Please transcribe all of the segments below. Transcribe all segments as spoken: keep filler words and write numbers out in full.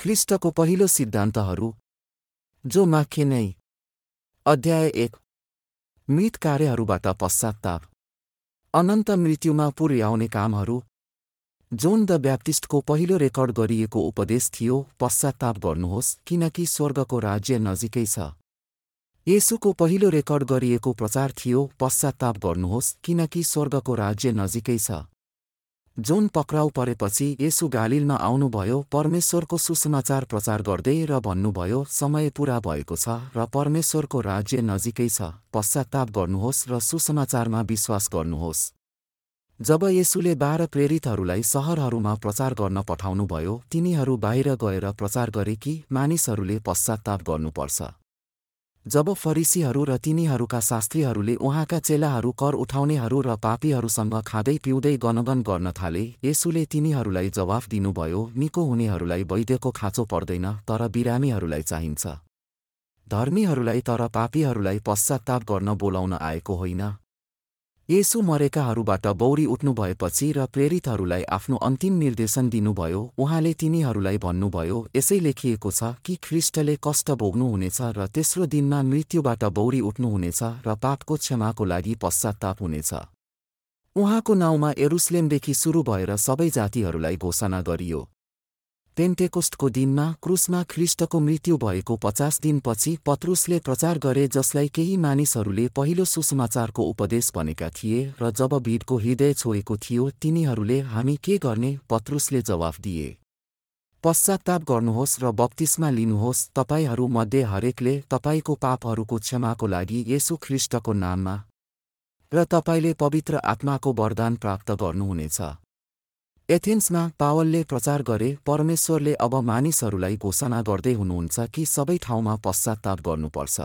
ख्रिस्टको पहिलो सिद्धान्तहरू जो माखे नै अध्याय एक मृत कार्यहरूबाट पश्चात्ताप अनन्त मृत्युमा पुर्याउने कामहरू जोन द ब्याप्टिस्टको पहिलो रेकर्ड गरिएको उपदेश थियो, पश्चात्ताप गर्नुहोस् किनकि स्वर्गको राज्य नजिकै छ। येशूको पहिलो रेकर्ड गरिएको प्रचार थियो, पश्चात्ताप गर्नुहोस् किनकि स्वर्गको राज्य नजिकै छ। जोन पक्राउ परेपछि येशू गालिलमा आउनुभयो, परमेश्वरको सुसमाचार प्रचार गर्दै र भन्नुभयो, समय पूरा भएको छ र परमेश्वरको राज्य नजिकै छ। पश्चात्ताप गर्नुहोस् र सुसमाचारमा विश्वास गर्नुहोस्। जब येशूले बाह्र प्रेरितहरूलाई शहरहरूमा प्रचार गर्न पठाउनुभयो, तिनीहरू बाहिर गएर प्रचार गरे कि मानिसहरूले पश्चात्ताप गर्नुपर्छ। जब फरिसीहरू र तिनीहरूका शास्त्रीहरूले उहाँका चेलाहरू कर उठाउनेहरू र पापीहरूसँग खाँदै पिउँदै गनगन गर्न थाले, येशूले तिनीहरूलाई जवाफ दिनुभयो, निको हुनेहरूलाई वैद्यको खाँचो पर्दैन, तर बिरामीहरूलाई चाहिन्छ। धर्मीहरूलाई तर पापीहरूलाई पश्चात्ताप गर्न बोलाउन आएको होइन। येशू मरेकाहरूबाट बौरी उठ्नुभएपछि र प्रेरितहरूलाई आफ्नो अन्तिम निर्देशन दिनुभयो। उहाँले तिनीहरूलाई भन्नुभयो, यसै लेखिएको छ कि ख्रिस्टले कष्ट भोग्नुहुनेछ र तेस्रो दिनमा मृत्युबाट बौरी उठ्नुहुनेछ र पापको क्षमाको लागि पश्चात्ताप हुनेछ। उहाँको नाउँमा यरुशलेमदेखि सुरु भएर सबै जातिहरूलाई घोषणा गरियो। पेन्टेकोस्टको दिनमा क्रुसमा ख्रिस्टको मृत्यु भएको पचास दिनपछि पत्रुसले प्रचार गरे, जसलाई केही मानिसहरूले पहिलो सुसमाचारको उपदेश भनेका थिए, र जब भिडको हृदय छोएको थियो, तिनीहरूले हामी के गर्ने? पत्रुसले जवाफ दिए, पश्चात्ताप गर्नुहोस् र बप्तिस्मा लिनुहोस्, तपाईहरू मध्ये हरेकले तपाईको पापहरूको क्षमाको लागि येशू ख्रिस्टको नाममा, र तपाईले पवित्र आत्माको वरदान प्राप्त गर्नुहुनेछ। एथेन्समा पावलले प्रचार गरे, परमेश्वरले अब मानिसहरूलाई घोषणा गर्दै हुनुहुन्छ कि सबै ठाउँमा पश्चात्ताप गर्नुपर्छ।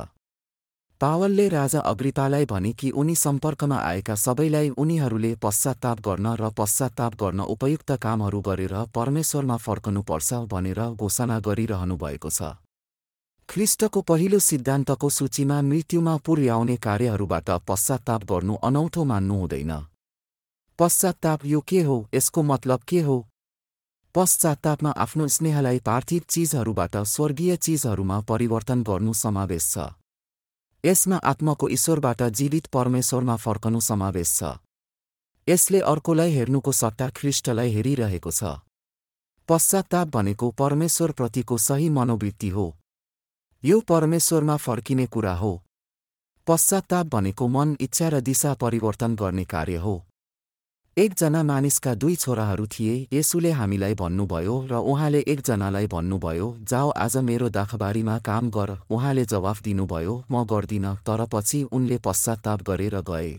पावलले राजा अग्रिपालाई भने कि उनी सम्पर्कमा आएका सबैलाई उनीहरूले पश्चात्ताप गर्न र पश्चात्ताप गर्न उपयुक्त कामहरू गरेर परमेश्वरमा फर्कनुपर्छ भनेर घोषणा गरिरहनु भएको छ। ख्रिस्टको पहिलो सिद्धान्तको सूचीमा मृत्युमा पुर्याउने कार्यहरूबाट पश्चात्ताप गर्नु अनौठो मान्नु हुँदैन। पश्चात्ताप यो के हो? यसको मतलब के हो? पश्चात्तापमा आफ्नो स्नेहलाई पार्थिव चिजहरूबाट स्वर्गीय चिजहरूमा परिवर्तन गर्नु समावेश छ। यसमा आत्माको ईश्वरबाट जीवित परमेश्वरमा फर्कनु समावेश छ। यसले अर्कोलाई हेर्नुको सट्टा ख्रिस्टलाई हेरिरहेको छ। पश्चात्ताप भनेको परमेश्वरप्रतिको सही मनोवृत्ति हो। यो परमेश्वरमा फर्किने कुरा हो। पश्चात्ताप भनेको मन, इच्छा र दिशा परिवर्तन गर्ने कार्य हो। एकजना मानिसका दुई छोराहरू थिए। येशूले हामीलाई भन्नुभयो र उहाँले एकजनालाई भन्नुभयो, जाओ आज मेरो दाखबारीमा काम गर। उहाँले जवाफ दिनुभयो, म गर्दिन, तर पछि उनले पश्चात्ताप गरेर गए।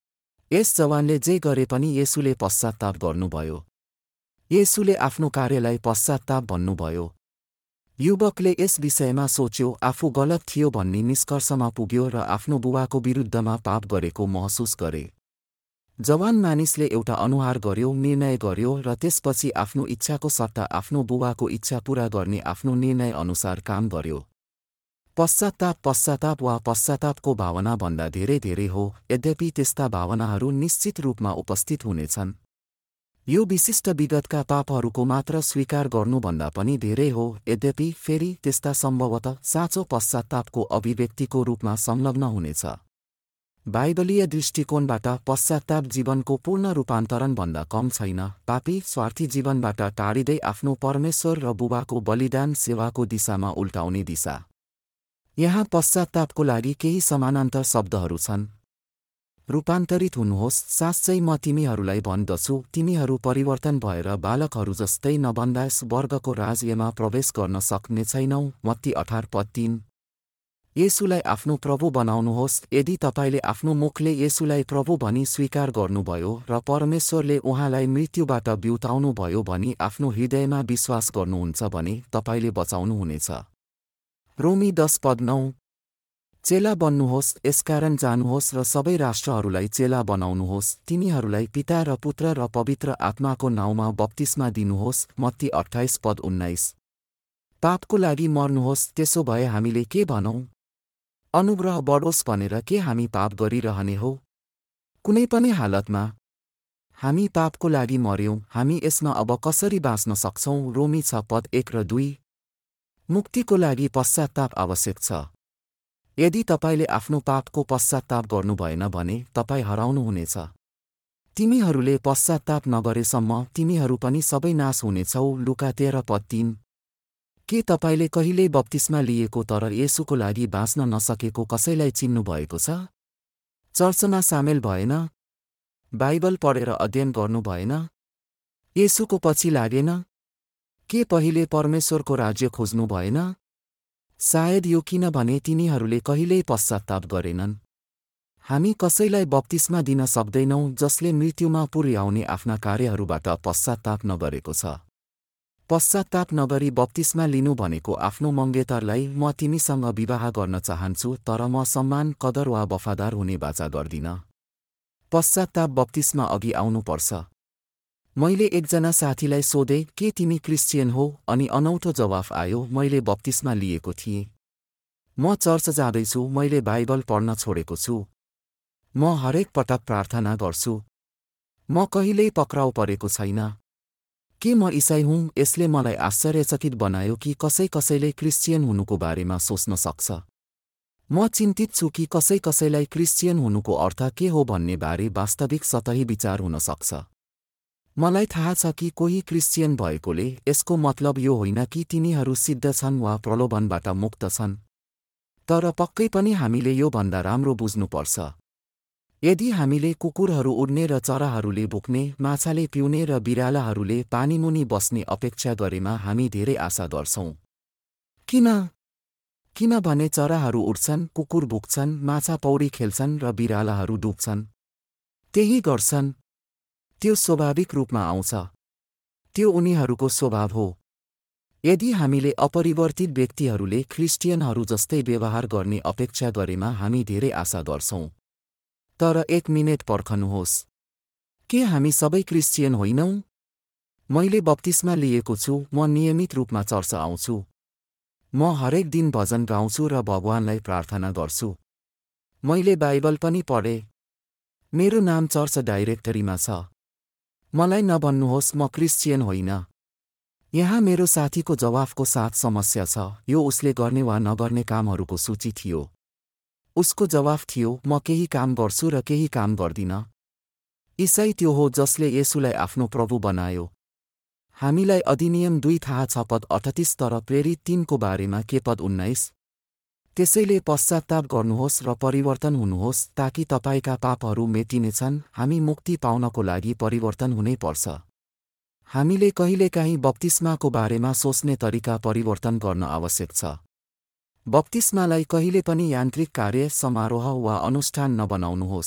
यस जवानले जे गरे पनि येशूले पश्चात्ताप गर्नुभयो। येशूले आफ्नो कार्यलाई पश्चात्ताप भन्नुभयो। युवकले यस विषयमा सोच्यो, आफू गलत थियो भन्ने निष्कर्षमा पुग्यो र आफ्नो बुबाको विरुद्धमा पाप गरेको महसुस गरे। जवान मानिसले एउटा अनुहार गर्यो, निर्णय गर्यो र त्यसपछि आफ्नो इच्छाको सट्टा आफ्नो बुबाको इच्छा पूरा गर्ने आफ्नो निर्णय अनुसार काम गर्यो। पश्चात्ताप पश्चात्ताप वा पश्चात्तापको भावना भन्दा धेरै धेरै हो, यद्यपि त्यस्ता भावनाहरू निश्चित रूपमा उपस्थित हुनेछन्। यो विशिष्ट विगतका पापहरूको मात्र स्वीकार गर्नुभन्दा पनि धेरै हो, यद्यपि फेरि त्यस्ता सम्भवतः साँचो पश्चात्तापको अभिव्यक्तिको रूपमा संलग्न हुनेछ। बाइबलीय दृष्टिकोणबाट पश्चात्ताप जीवनको पूर्ण रूपान्तरणभन्दा कम छैन। पापी स्वार्थी जीवनबाट टाढिँदै आफ्नो परमेश्वर र बुबाको बलिदान सेवाको दिशामा उल्टाउने दिशा। यहाँ पश्चात्तापको लागि केही समानान्तर शब्दहरू छन्। रूपान्तरित हुनुहोस्। साँच्चै म तिमीहरूलाई भन्दछु, तिमीहरू परिवर्तन भएर बालकहरू जस्तै नभन्दा यस वर्गको राज्यमा प्रवेश गर्न सक्ने छैनौ। मत्ती अठार पद तीन। येशूलाई आफ्नो प्रभु बनाउनुहोस्। यदि तपाईले आफ्नो मुखले येशूलाई प्रभु भनी स्वीकार गर्नुभयो र परमेश्वरले उहाँलाई मृत्युबाट बिउताउनुभयो भनी आफ्नो हृदयमा विश्वास गर्नुहुन्छ भने तपाईले बचाउनुहुनेछ। रोमी दस पद नौ। चेला बन्नुहोस्, यसकारण जानुहोस् र सबै राष्ट्रहरूलाई चेला बनाउनुहोस्। तिनीहरूलाई पिता र पुत्र र पवित्र आत्माको नाउँमा बप्तिस्मा दिनुहोस्। मत्ती अट्ठाइस पद उन्नाइस। पापको लागि मर्नुहोस्। त्यसो भए हामीले के भनौँ? अनुग्रह बढोस् भनेर के हामी पाप गरिरहने हो? कुनै पनि हालतमा। हामी पापको लागि मर्यौं, हामी यसमा अब कसरी बाँच्न सक्छौं? रोमी छ पद एक र दुई। मुक्तिको लागि पश्चात्ताप आवश्यक छ। यदि तपाईँले आफ्नो पापको पश्चात्ताप गर्नु भएन भने तपाईँ हराउनुहुनेछ। तिमीहरूले पश्चात्ताप नगरेसम्म तिमीहरू पनि सबै नाश हुनेछौ। लुका तेह्र पद तीन। के तपाईँले कहिल्यै बप्तिस्मा लिएको तर येशूको लागि बाँच्न नसकेको कसैलाई चिन्नु भएको छ? चर्चमा सामेल भएन? बाइबल पढेर अध्ययन गर्नु भएन? येशूको पछि लागेन? के पहिले परमेश्वरको राज्य खोज्नु भएन? सायद यो किनभने तिनीहरूले कहिल्यै पश्चात्ताप गरेनन्। हामी कसैलाई बप्तिस्मा दिन सक्दैनौँ जसले मृत्युमा पुर्याउने आफ्ना कार्यहरूबाट पश्चात्ताप नगरेको छ। पश्चात्ताप नगरी बप्तिस्मा लिनु भनेको आफ्नो मङ्गेतरलाई म तिमीसँग विवाह गर्न चाहन्छु तर म सम्मान, कदर वा वफादार हुने बाचा गर्दिन। पश्चात्ताप बप्तिस्मा अघि आउनुपर्छ। मैले एकजना साथीलाई सोधेँ, के तिमी क्रिस्चियन हो? अनि अनौठो जवाफ आयो, मैले बप्तिस्मा लिएको थिएँ। म चर्च जाँदैछु, मैले बाइबल पढ्न छोडेको छु। म हरेक पटक प्रार्थना गर्छु। म कहिल्यै पक्राउ परेको छैन। के म इसाई हुँ? यसले मलाई आश्चर्यचकित बनायो कि कसै कसैले क्रिस्चियन हुनुको बारेमा सोच्न सक्छ। म चिन्तित छु कि कसै कसैलाई क्रिस्चियन हुनुको अर्थ के हो भन्ने बारे वास्तविक सतही विचार हुन सक्छ। मलाई थाहा छ कि कोही क्रिस्चियन भएकोले यसको मतलब यो होइन कि तिनीहरू सिद्ध छन् वा प्रलोभनबाट मुक्त छन्। तर पक्कै पनि हामीले यो भन्दा राम्रो बुझ्नुपर्छ। यदि हामीले कुकुरहरू उड्ने र चराहरूले भुक्ने, माछाले पिउने र बिरालाहरूले पानीमुनि बस्ने अपेक्षा गरेमा हामी धेरै आशा गर्छौँ। किन? किनभने चराहरू उड्छन्, कुकुर भुक्छन्, माछा पौडी खेल्छन् र बिरालाहरू डुब्छन्। त्यही गर्छन्। त्यो स्वाभाविक रूपमा आउँछ। त्यो उनीहरूको स्वभाव हो। यदि हामीले अपरिवर्तित व्यक्तिहरूले क्रिस्चियनहरू जस्तै व्यवहार गर्ने अपेक्षा गरेमा हामी धेरै आशा गर्छौँ। तर एक मिनेट पर्खनुहोस्। के हामी सबै क्रिस्चियन होइनौँ? मैले बप्तिस्मा लिएको छु। म नियमित रूपमा चर्च आउँछु। म हरेक दिन भजन गाउँछु र भगवानलाई प्रार्थना गर्छु। मैले बाइबल पनि पढेँ। मेरो नाम चर्च डाइरेक्टरीमा छ। मलाई नभन्नुहोस् म क्रिस्चियन होइन। यहाँ मेरो साथीको जवाफको साथ समस्या छ। यो उसले गर्ने वा नगर्ने कामहरूको सूची थियो। उसको जवाफ थियो, म केही काम गर्छु र केही काम गर्दिन। इसाई त्यो हो जसले येशूलाई आफ्नो प्रभु बनायो। हामीलाई अधिनियम दुई थाहा छ पद अठतीस तर प्रेरित तीनको बारेमा के पद उन्नाइस। त्यसैले पश्चात्ताप गर्नुहोस् र परिवर्तन हुनुहोस् ताकि तपाईँका पापहरू मेटिनेछन्। हामी मुक्ति पाउनको लागि परिवर्तन हुनै पर्छ। हामीले कहिलेकाहीँ बप्तिस्माको बारेमा सोच्ने तरिका परिवर्तन गर्न आवश्यक छ। बप्तिस्मालाई कहिले पनि यान्त्रिक कार्य, समारोह वा अनुष्ठान नबनाउनुहोस्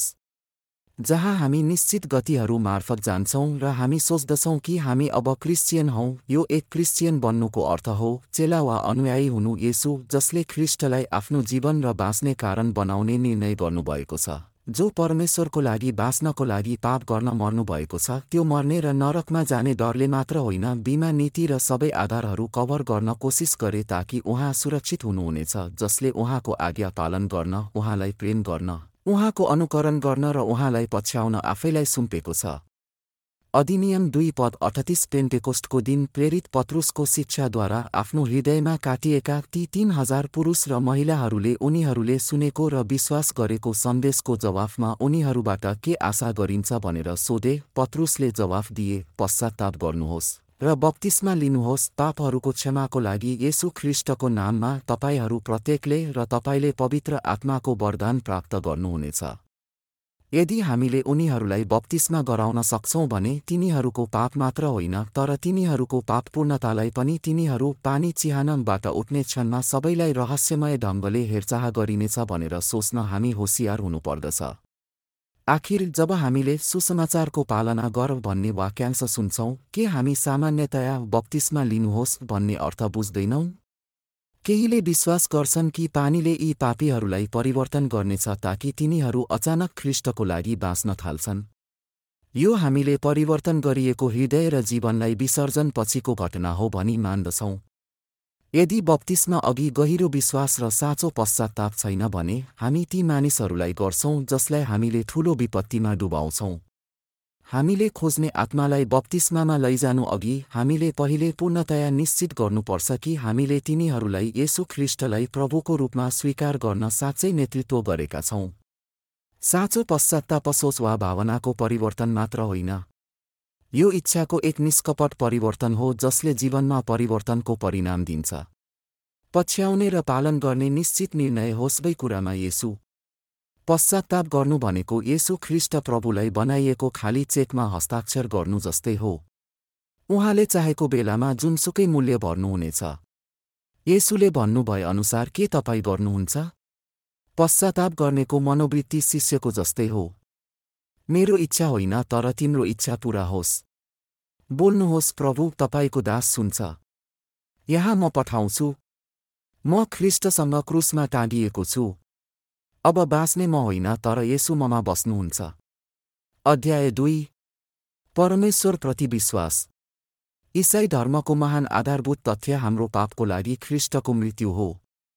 जहाँ हामी निश्चित गतिहरू मार्फत जान्छौँ र हामी सोच्दछौँ कि हामी अब क्रिस्चियन हौँ। यो एक क्रिस्चियन बन्नुको अर्थ हो चेला वा अनुयायी हुनु। येशू जसले ख्रीष्टलाई आफ्नो जीवन र बाँच्ने कारण बनाउने निर्णय गर्नुभएको छ, जो परमेश्वरको लागि बाँच्नको लागि पाप गर्न मर्नुभएको छ, त्यो मर्ने र नरकमा जाने डरले मात्र होइन, बीमा नीति र सबै आधारहरू कभर गर्न कोसिस गरे ताकि उहाँ सुरक्षित हुनुहुनेछ, जसले उहाँको आज्ञा पालन गर्न, उहाँलाई प्रेम गर्न, उहाँको अनुकरण गर्न र उहाँलाई पछ्याउन आफैलाई सुम्पेको छ। अधिनियम दुई पद अठतीस पेन्टेकोस्टको दिन प्रेरित पत्रुसको शिक्षाद्वारा आफ्नो हृदयमा काटिएका ती तीन हजार पुरुष र महिलाहरूले उनीहरूले सुनेको र विश्वास गरेको सन्देशको जवाफमा उनीहरूबाट के आशा गरिन्छ भनेर सोधे। पत्रुसले जवाफ दिए, पश्चात्ताप गर्नुहोस् र बप्तिस्मा लिनुहोस् पापहरूको क्षमाको लागि येशू ख्रीष्टको नाममा, तपाईहरू प्रत्येकले, र तपाईँले पवित्र आत्माको वरदान प्राप्त गर्नुहुनेछ। यदि हामीले उनीहरूलाई बप्तिस्मा गराउन सक्छौँ भने तिनीहरूको पाप मात्र होइन तर तिनीहरूको पाप पूर्णतालाई पनि तिनीहरू पानी चिहानबाट उठ्ने क्षणमा सबैलाई रहस्यमय ढङ्गले हेरचाह गरिनेछ भनेर सोच्न हामी होसियार हुनुपर्दछ। आखिर जब हामीले सुसमाचारको पालना गर भन्ने वाक्यांश सुन्छौँ, के हामी सामान्यतया बप्तिस्मा लिनुहोस् भन्ने अर्थ बुझ्दैनौँ? केहीले विश्वास गर्छन् कि पानीले यी पापीहरूलाई परिवर्तन गर्नेछ ताकि तिनीहरू अचानक ख्रीष्टको लागि बाँच्न थाल्छन्। यो हामीले परिवर्तन गरिएको हृदय र जीवनलाई विसर्जन पछिको घटना हो भनी मान्दछौँ। यदि बप्तिस्मा अघि गहिरो विश्वास र साँचो पश्चात्ताप छैन भने हामी ती मानिसहरूलाई गर्छौँ जसलाई हामीले ठूलो विपत्तिमा डुबाउँछौँ। हामीले खोज्ने आत्मालाई बप्तिस्मामा लैजानु अघि हामीले पहिले पूर्णतया निश्चित गर्नुपर्छ कि हामीले तिनीहरूलाई येशू ख्रीष्टलाई प्रभुको रूपमा स्वीकार गर्न साँच्चै नेतृत्व गरेका छौं। साँचो पश्चात्ताप सोच वा भावनाको परिवर्तन मात्र होइन, यो इच्छाको एक निष्कपट परिवर्तन हो जसले जीवनमा परिवर्तनको परिणाम दिन्छ। पछ्याउने र पालन गर्ने निश्चित निर्णय होस् सबै कुरामा येशू। पश्चात्ताप गर्नु भनेको येशू ख्रीष्ट प्रभुलाई बनाइएको खाली चेकमा हस्ताक्षर गर्नु जस्तै हो। उहाँले चाहेको बेलामा जुनसुकै मूल्य भर्नुहुनेछ। येशूले भन्नुभए अनुसार के तपाईँ गर्नुहुन्छ? पश्चात्ताप गर्नेको मनोवृत्ति शिष्यको जस्तै हो। मेरो इच्छा होइन तर तिम्रो इच्छा पूरा होस्। बोल्नुहोस् प्रभु, तपाईको दास सुन्छ। यहाँ म पठाउँछु। म ख्रीष्टसँग क्रुसमा टाँगिएको छु। अब बाँच्ने म होइन तर येशू ममा बस्नुहुन्छ। अध्याय दुई। परमेश्वरप्रति विश्वास। ईसाई धर्मको महान आधारभूत तथ्य हाम्रो पापको लागि ख्रीष्टको मृत्यु हो।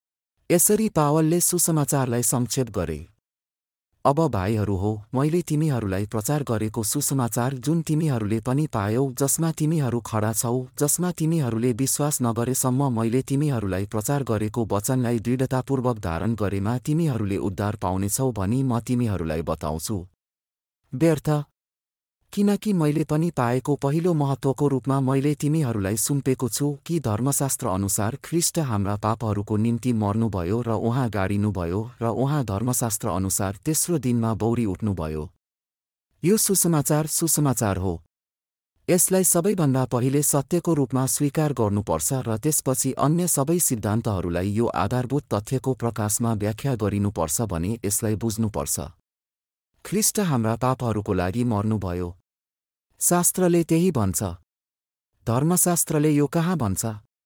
यसरी पावलले सुसमाचारलाई संक्षेप गरे। अब भाइहरू हो, मैले तिमीहरूलाई प्रचार गरेको सुसमाचार जुन तिमीहरूले पनि पायौ, जसमा तिमीहरू खडा छौ, जसमा तिमीहरूले विश्वास नगरेसम्म मैले तिमीहरूलाई प्रचार गरेको वचनलाई दृढतापूर्वक धारण गरेमा तिमीहरूले उद्धार पाउनेछौ भनी म तिमीहरूलाई बताउँछु। व्यर्थ, किनकि मैले पनि पाएको पहिलो महत्त्वको रूपमा मैले तिमीहरूलाई सुम्पेको छु कि धर्मशास्त्र अनुसार ख्रीष्ट हाम्रा पापहरूको निम्ति मर्नुभयो र उहाँ गाडिनुभयो र उहाँ धर्मशास्त्र अनुसार तेस्रो दिनमा बौरी उठ्नुभयो। यो सुसमाचार सुसमाचार हो। यसलाई सबैभन्दा पहिले सत्यको रूपमा स्वीकार गर्नुपर्छ र त्यसपछि अन्य सबै सिद्धान्तहरूलाई यो आधारभूत तथ्यको प्रकाशमा व्याख्या गरिनुपर्छ भने यसलाई बुझ्नुपर्छ। ख्रीष्ट हाम्रा पापहरूको लागि मर्नुभयो। शास्त्रले त्यही भन्छ। धर्मशास्त्रले यो कहाँ भन्छ?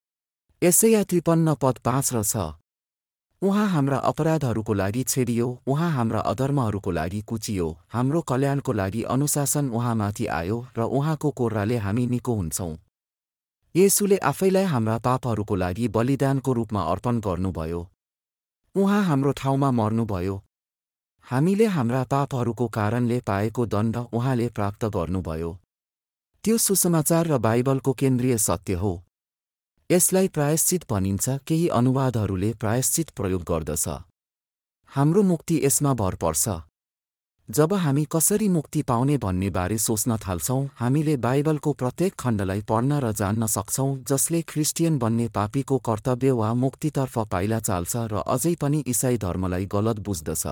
यसैया त्रिपन्न पद पाँच र छ। उहाँ हाम्रा अपराधहरूको लागि छेडियो, उहाँ हाम्रा अधर्महरूको लागि कुचियो, हाम्रो कल्याणको लागि अनुशासन उहाँमाथि आयो र उहाँको कोर्राले हामी निको हुन्छौँ। येशूले आफैलाई हाम्रा पापहरूको लागि बलिदानको रूपमा अर्पण गर्नुभयो। उहाँ हाम्रो ठाउँमा मर्नुभयो। हामीले हाम्रा पापहरूको कारणले पाएको दण्ड उहाँले प्राप्त गर्नुभयो। त्यो सुसमाचार र बाइबलको केन्द्रीय सत्य हो। यसलाई प्रायश्चित भनिन्छ। केही अनुवादहरूले प्रायश्चित प्रयोग गर्दछ। हाम्रो मुक्ति यसमा भर पर्छ। जब हामी कसरी मुक्ति पाउने भन्ने बारे सोच्न थाल्छौँ, हामीले बाइबलको प्रत्येक खण्डलाई पढ्न र जान्न सक्छौँ जसले ख्रिस्टियन बन्ने पापीको कर्तव्य वा मुक्तितर्फ पाइला चाल्छ र अझै पनि ईसाई धर्मलाई गलत बुझ्दछ।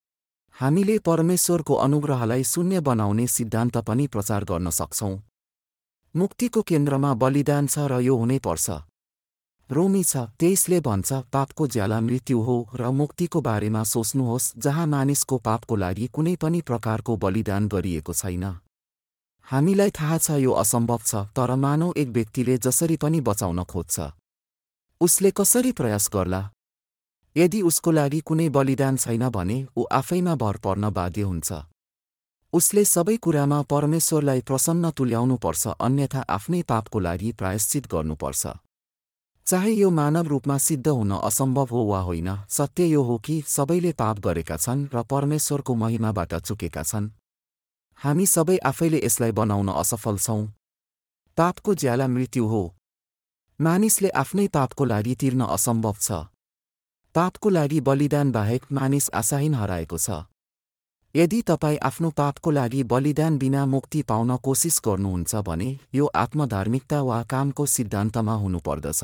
हामीले परमेश्वरको अनुग्रहलाई शून्य बनाउने सिद्धान्त पनि प्रचार गर्न सक्छौँ। मुक्तिको केन्द्रमा बलिदान छ र यो हुनै पर्छ। रोमी छ तेइसले भन्छ, पापको ज्याला मृत्यु हो र मुक्तिको बारेमा सोच्नुहोस् जहाँ मानिसको पापको लागि कुनै पनि प्रकारको बलिदान गरिएको छैन। हामीलाई थाहा छ यो असम्भव छ, तर मानव एक व्यक्तिले जसरी पनि बचाउन खोज्छ। उसले कसरी प्रयास गर्ला? यदि उसको लागि कुनै बलिदान छैन भने ऊ आफैमा भर पर्न बाध्य हुन्छ। उसले सबै कुरामा परमेश्वरलाई प्रसन्न तुल्याउनुपर्छ, अन्यथा आफ्नै पापको लागि प्रायश्चित गर्नुपर्छ। चाहे यो मानव रूपमा सिद्ध हुन असम्भव हो वा होइन, सत्य यो हो कि सबैले पाप गरेका छन् र परमेश्वरको महिमाबाट चुकेका छन्। हामी सबै आफैले यसलाई बनाउन असफल छौँ। पापको ज्याला मृत्यु हो। मानिसले आफ्नै पापको लागि तिर्न असम्भव छ। पापको लागि बलिदान बाहेक मानिस आशाहीन हराएको छ। यदि तपाईँ आफ्नो पापको लागि बलिदान बिना मुक्ति पाउन कोसिस गर्नुहुन्छ भने यो आत्मधार्मिकता वा कामको सिद्धान्तमा हुनुपर्दछ।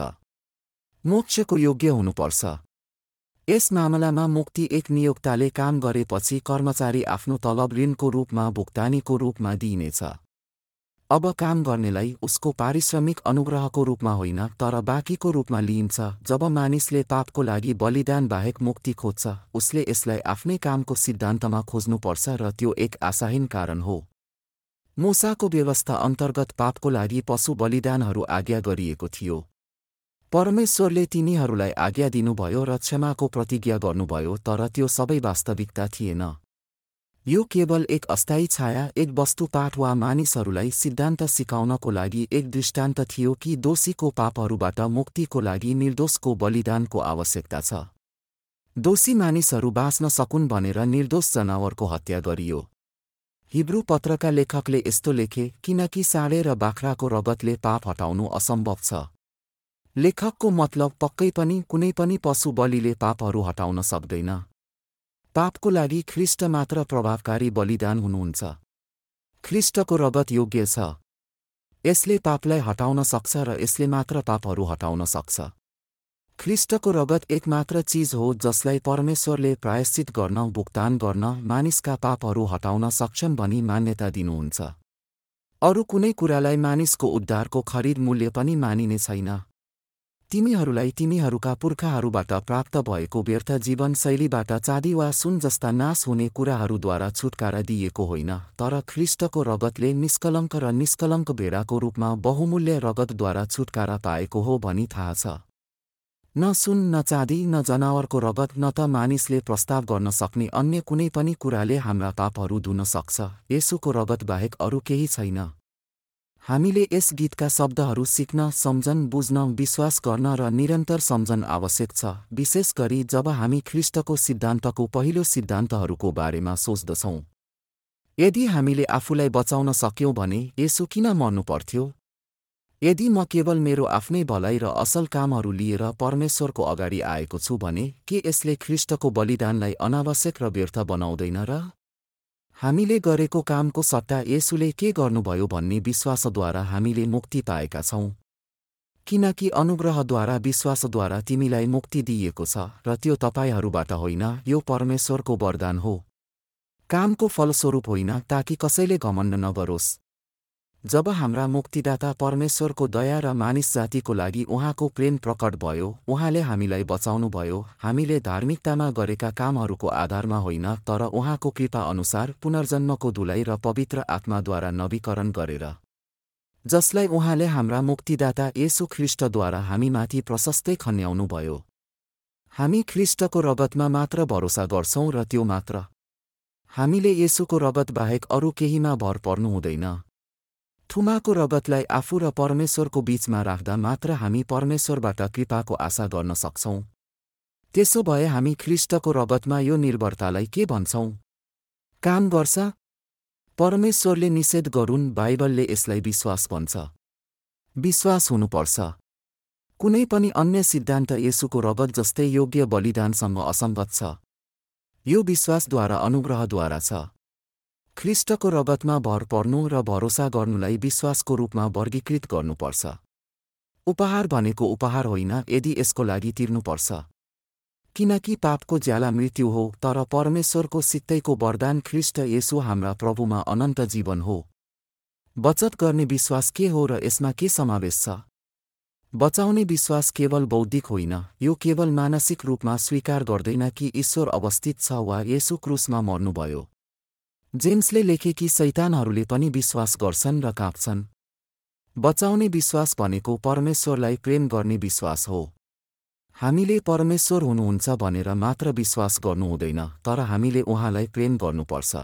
मोक्षको योग्य हुनुपर्छ। यस मामलामा मुक्ति एक नियोक्ताले काम गरेपछि कर्मचारी आफ्नो तलब ऋणको रूपमा भुक्तानीको रूपमा दिइनेछ। अब काम गर्नेलाई उसको पारिश्रमिक अनुग्रहको रूपमा होइन तर बाँकीको रूपमा लिइन्छ। जब मानिसले पापको लागि बलिदान बाहेक मुक्ति खोज्छ, उसले यसलाई आफ्नै कामको सिद्धान्तमा खोज्नुपर्छ र त्यो एक आशाहीन कारण हो। मूसाको व्यवस्था अन्तर्गत पापको लागि पशु बलिदानहरू आज्ञा गरिएको थियो। परमेश्वरले तिनीहरूलाई आज्ञा दिनुभयो र क्षमाको प्रतिज्ञा गर्नुभयो, तर त्यो सबै वास्तविकता थिएन। यो केवल एक अस्थायी छाया, एक वस्तुपाठ वा मानिसहरूलाई सिद्धान्त सिकाउनको लागि एक दृष्टान्त थियो कि दोषीको पापहरूबाट मुक्तिको लागि निर्दोषको बलिदानको आवश्यकता छ। दोषी मानिसहरू बाँच्न सकुन् भनेर निर्दोष जनावरको हत्या गरियो। हिब्रू पत्रका लेखकले यस्तो लेखे, किनकि साँडे र बाख्राको रगतले पाप हटाउनु असम्भव छ। लेखकको मतलब पक्कै पनि कुनै पनि पशु बलिले पापहरू हटाउन सक्दैन। पापको लागि ख्रीष्ट मात्र प्रभावकारी बलिदान हुनुहुन्छ। ख्रीष्टको रगत योग्य छ। यसले पापलाई हटाउन सक्छ र यसले मात्र पापहरू हटाउन सक्छ। ख्रीष्टको रगत एकमात्र चीज हो जसलाई परमेश्वरले प्रायश्चित गर्न, भुक्तान गर्न, मानिसका पापहरू हटाउन सक्षम भनी मान्यता दिनुहुन्छ। अरू कुनै कुरालाई मानिसको उद्धारको खरिद मूल्य पनि मानिने छैन। तिमीहरूलाई तिमीहरूका पुर्खाहरूबाट प्राप्त भएको व्यर्थ जीवनशैलीबाट चाँदी वा सुन जस्ता नाश हुने कुराहरूद्वारा छुटकारा दिएको होइन, तर ख्रीष्टको रगतले निष्कलङ्क र निष्कलङ्क भेडाको रूपमा बहुमूल्य रगतद्वारा छुटकारा पाएको हो भनी थाहा छ। न सुन, न चाँदी, न जनावरको रगत, न त मानिसले प्रस्ताव गर्न सक्ने अन्य कुनै पनि कुराले हाम्रा पापहरू धुन सक्छ। येशूको रगत बाहेक अरू केही छैन। हामीले यस गीतका शब्दहरू सिक्न, सम्झन, बुझ्न, विश्वास गर्न र निरन्तर सम्झन आवश्यक छ, विशेष गरी जब हामी ख्रीष्टको सिद्धान्तको पहिलो सिद्धान्तहरूको बारेमा सोच्दछौँ। यदि हामीले आफूलाई बचाउन सक्यौँ भने येशू किन मर्नु पर्थ्यो? यदि म केवल मेरो आफ्नै भलाइ र असल कामहरू लिएर परमेश्वरको अगाडि आएको छु भने के यसले ख्रीष्टको बलिदानलाई अनावश्यक र व्यर्थ बनाउँदैन र? हामीले गरेको कामको सट्टा येशूले के गर्नुभयो भन्ने विश्वासद्वारा हामीले मुक्ति पाएका छौँ। किनकि अनुग्रहद्वारा विश्वासद्वारा तिमीलाई मुक्ति दिइएको छ र त्यो तपाईहरूबाट होइन, यो परमेश्वरको वरदान हो। कामको फलस्वरूप होइन, ताकि कसैले घमण्ड नगरोस्। जब हाम्रा मुक्तिदाता परमेश्वरको दया र मानिस जातिको लागि उहाँको प्रेम प्रकट भयो, उहाँले हामीलाई बचाउनुभयो, हामीले धार्मिकतामा गरेका कामहरूको आधारमा होइन, तर उहाँको कृपा अनुसार पुनर्जन्मको धुलाई र पवित्र आत्माद्वारा नवीकरण गरेर, जसलाई उहाँले हाम्रा मुक्तिदाता येशू ख्रीष्टद्वारा हामीमाथि प्रशस्तै खन्याउनुभयो। हामी ख्रीष्टको रगतमा मात्र भरोसा गर्छौँ र त्यो मात्र। हामीले येशूको रगत बाहेक अरू केहीमा भर पर्नु हुँदैन। थुमाको रगतलाई आफू र परमेश्वरको बीचमा राख्दा मात्र हामी परमेश्वरबाट कृपाको आशा गर्न सक्छौँ। त्यसो भए हामी ख्रीष्टको रगतमा यो निर्भरतालाई के भन्छौँ? काम गर्छ? परमेश्वरले निषेध गरून्, बाइबलले यसलाई विश्वास भन्छ। विश्वास हुनुपर्छ। कुनै पनि अन्य सिद्धान्त येशूको रगत जस्तै योग्य बलिदानसँग असङ्गत छ। यो विश्वासद्वारा अनुग्रहद्वारा छ। ख्रीष्टको रगतमा भर पर्नु र भरोसा गर्नुलाई विश्वासको रूपमा वर्गीकृत गर्नुपर्छ। उपहार भनेको उपहार होइन यदि यसको लागि तिर्नुपर्छ। किनकि पापको ज्याला मृत्यु हो, तर परमेश्वरको सित्तैको वरदान ख्रीष्ट येशू हाम्रा प्रभुमा अनन्त जीवन हो। बचत गर्ने विश्वास के हो र यसमा के समावेश छ? बचाउने विश्वास केवल बौद्धिक होइन, यो केवल मानसिक रूपमा स्वीकार गर्दैन कि ईश्वर अवस्थित छ वा येशू क्रुसमा मर्नुभयो। जेम्सले लेखे कि शैतानहरूले पनि विश्वास गर्छन् र काँप्छन्। बचाउने विश्वास भनेको परमेश्वरलाई प्रेम गर्ने विश्वास हो। हामीले परमेश्वर हुनुहुन्छ भनेर मात्र विश्वास गर्नु हुँदैन, तर हामीले उहाँलाई प्रेम गर्नुपर्छ।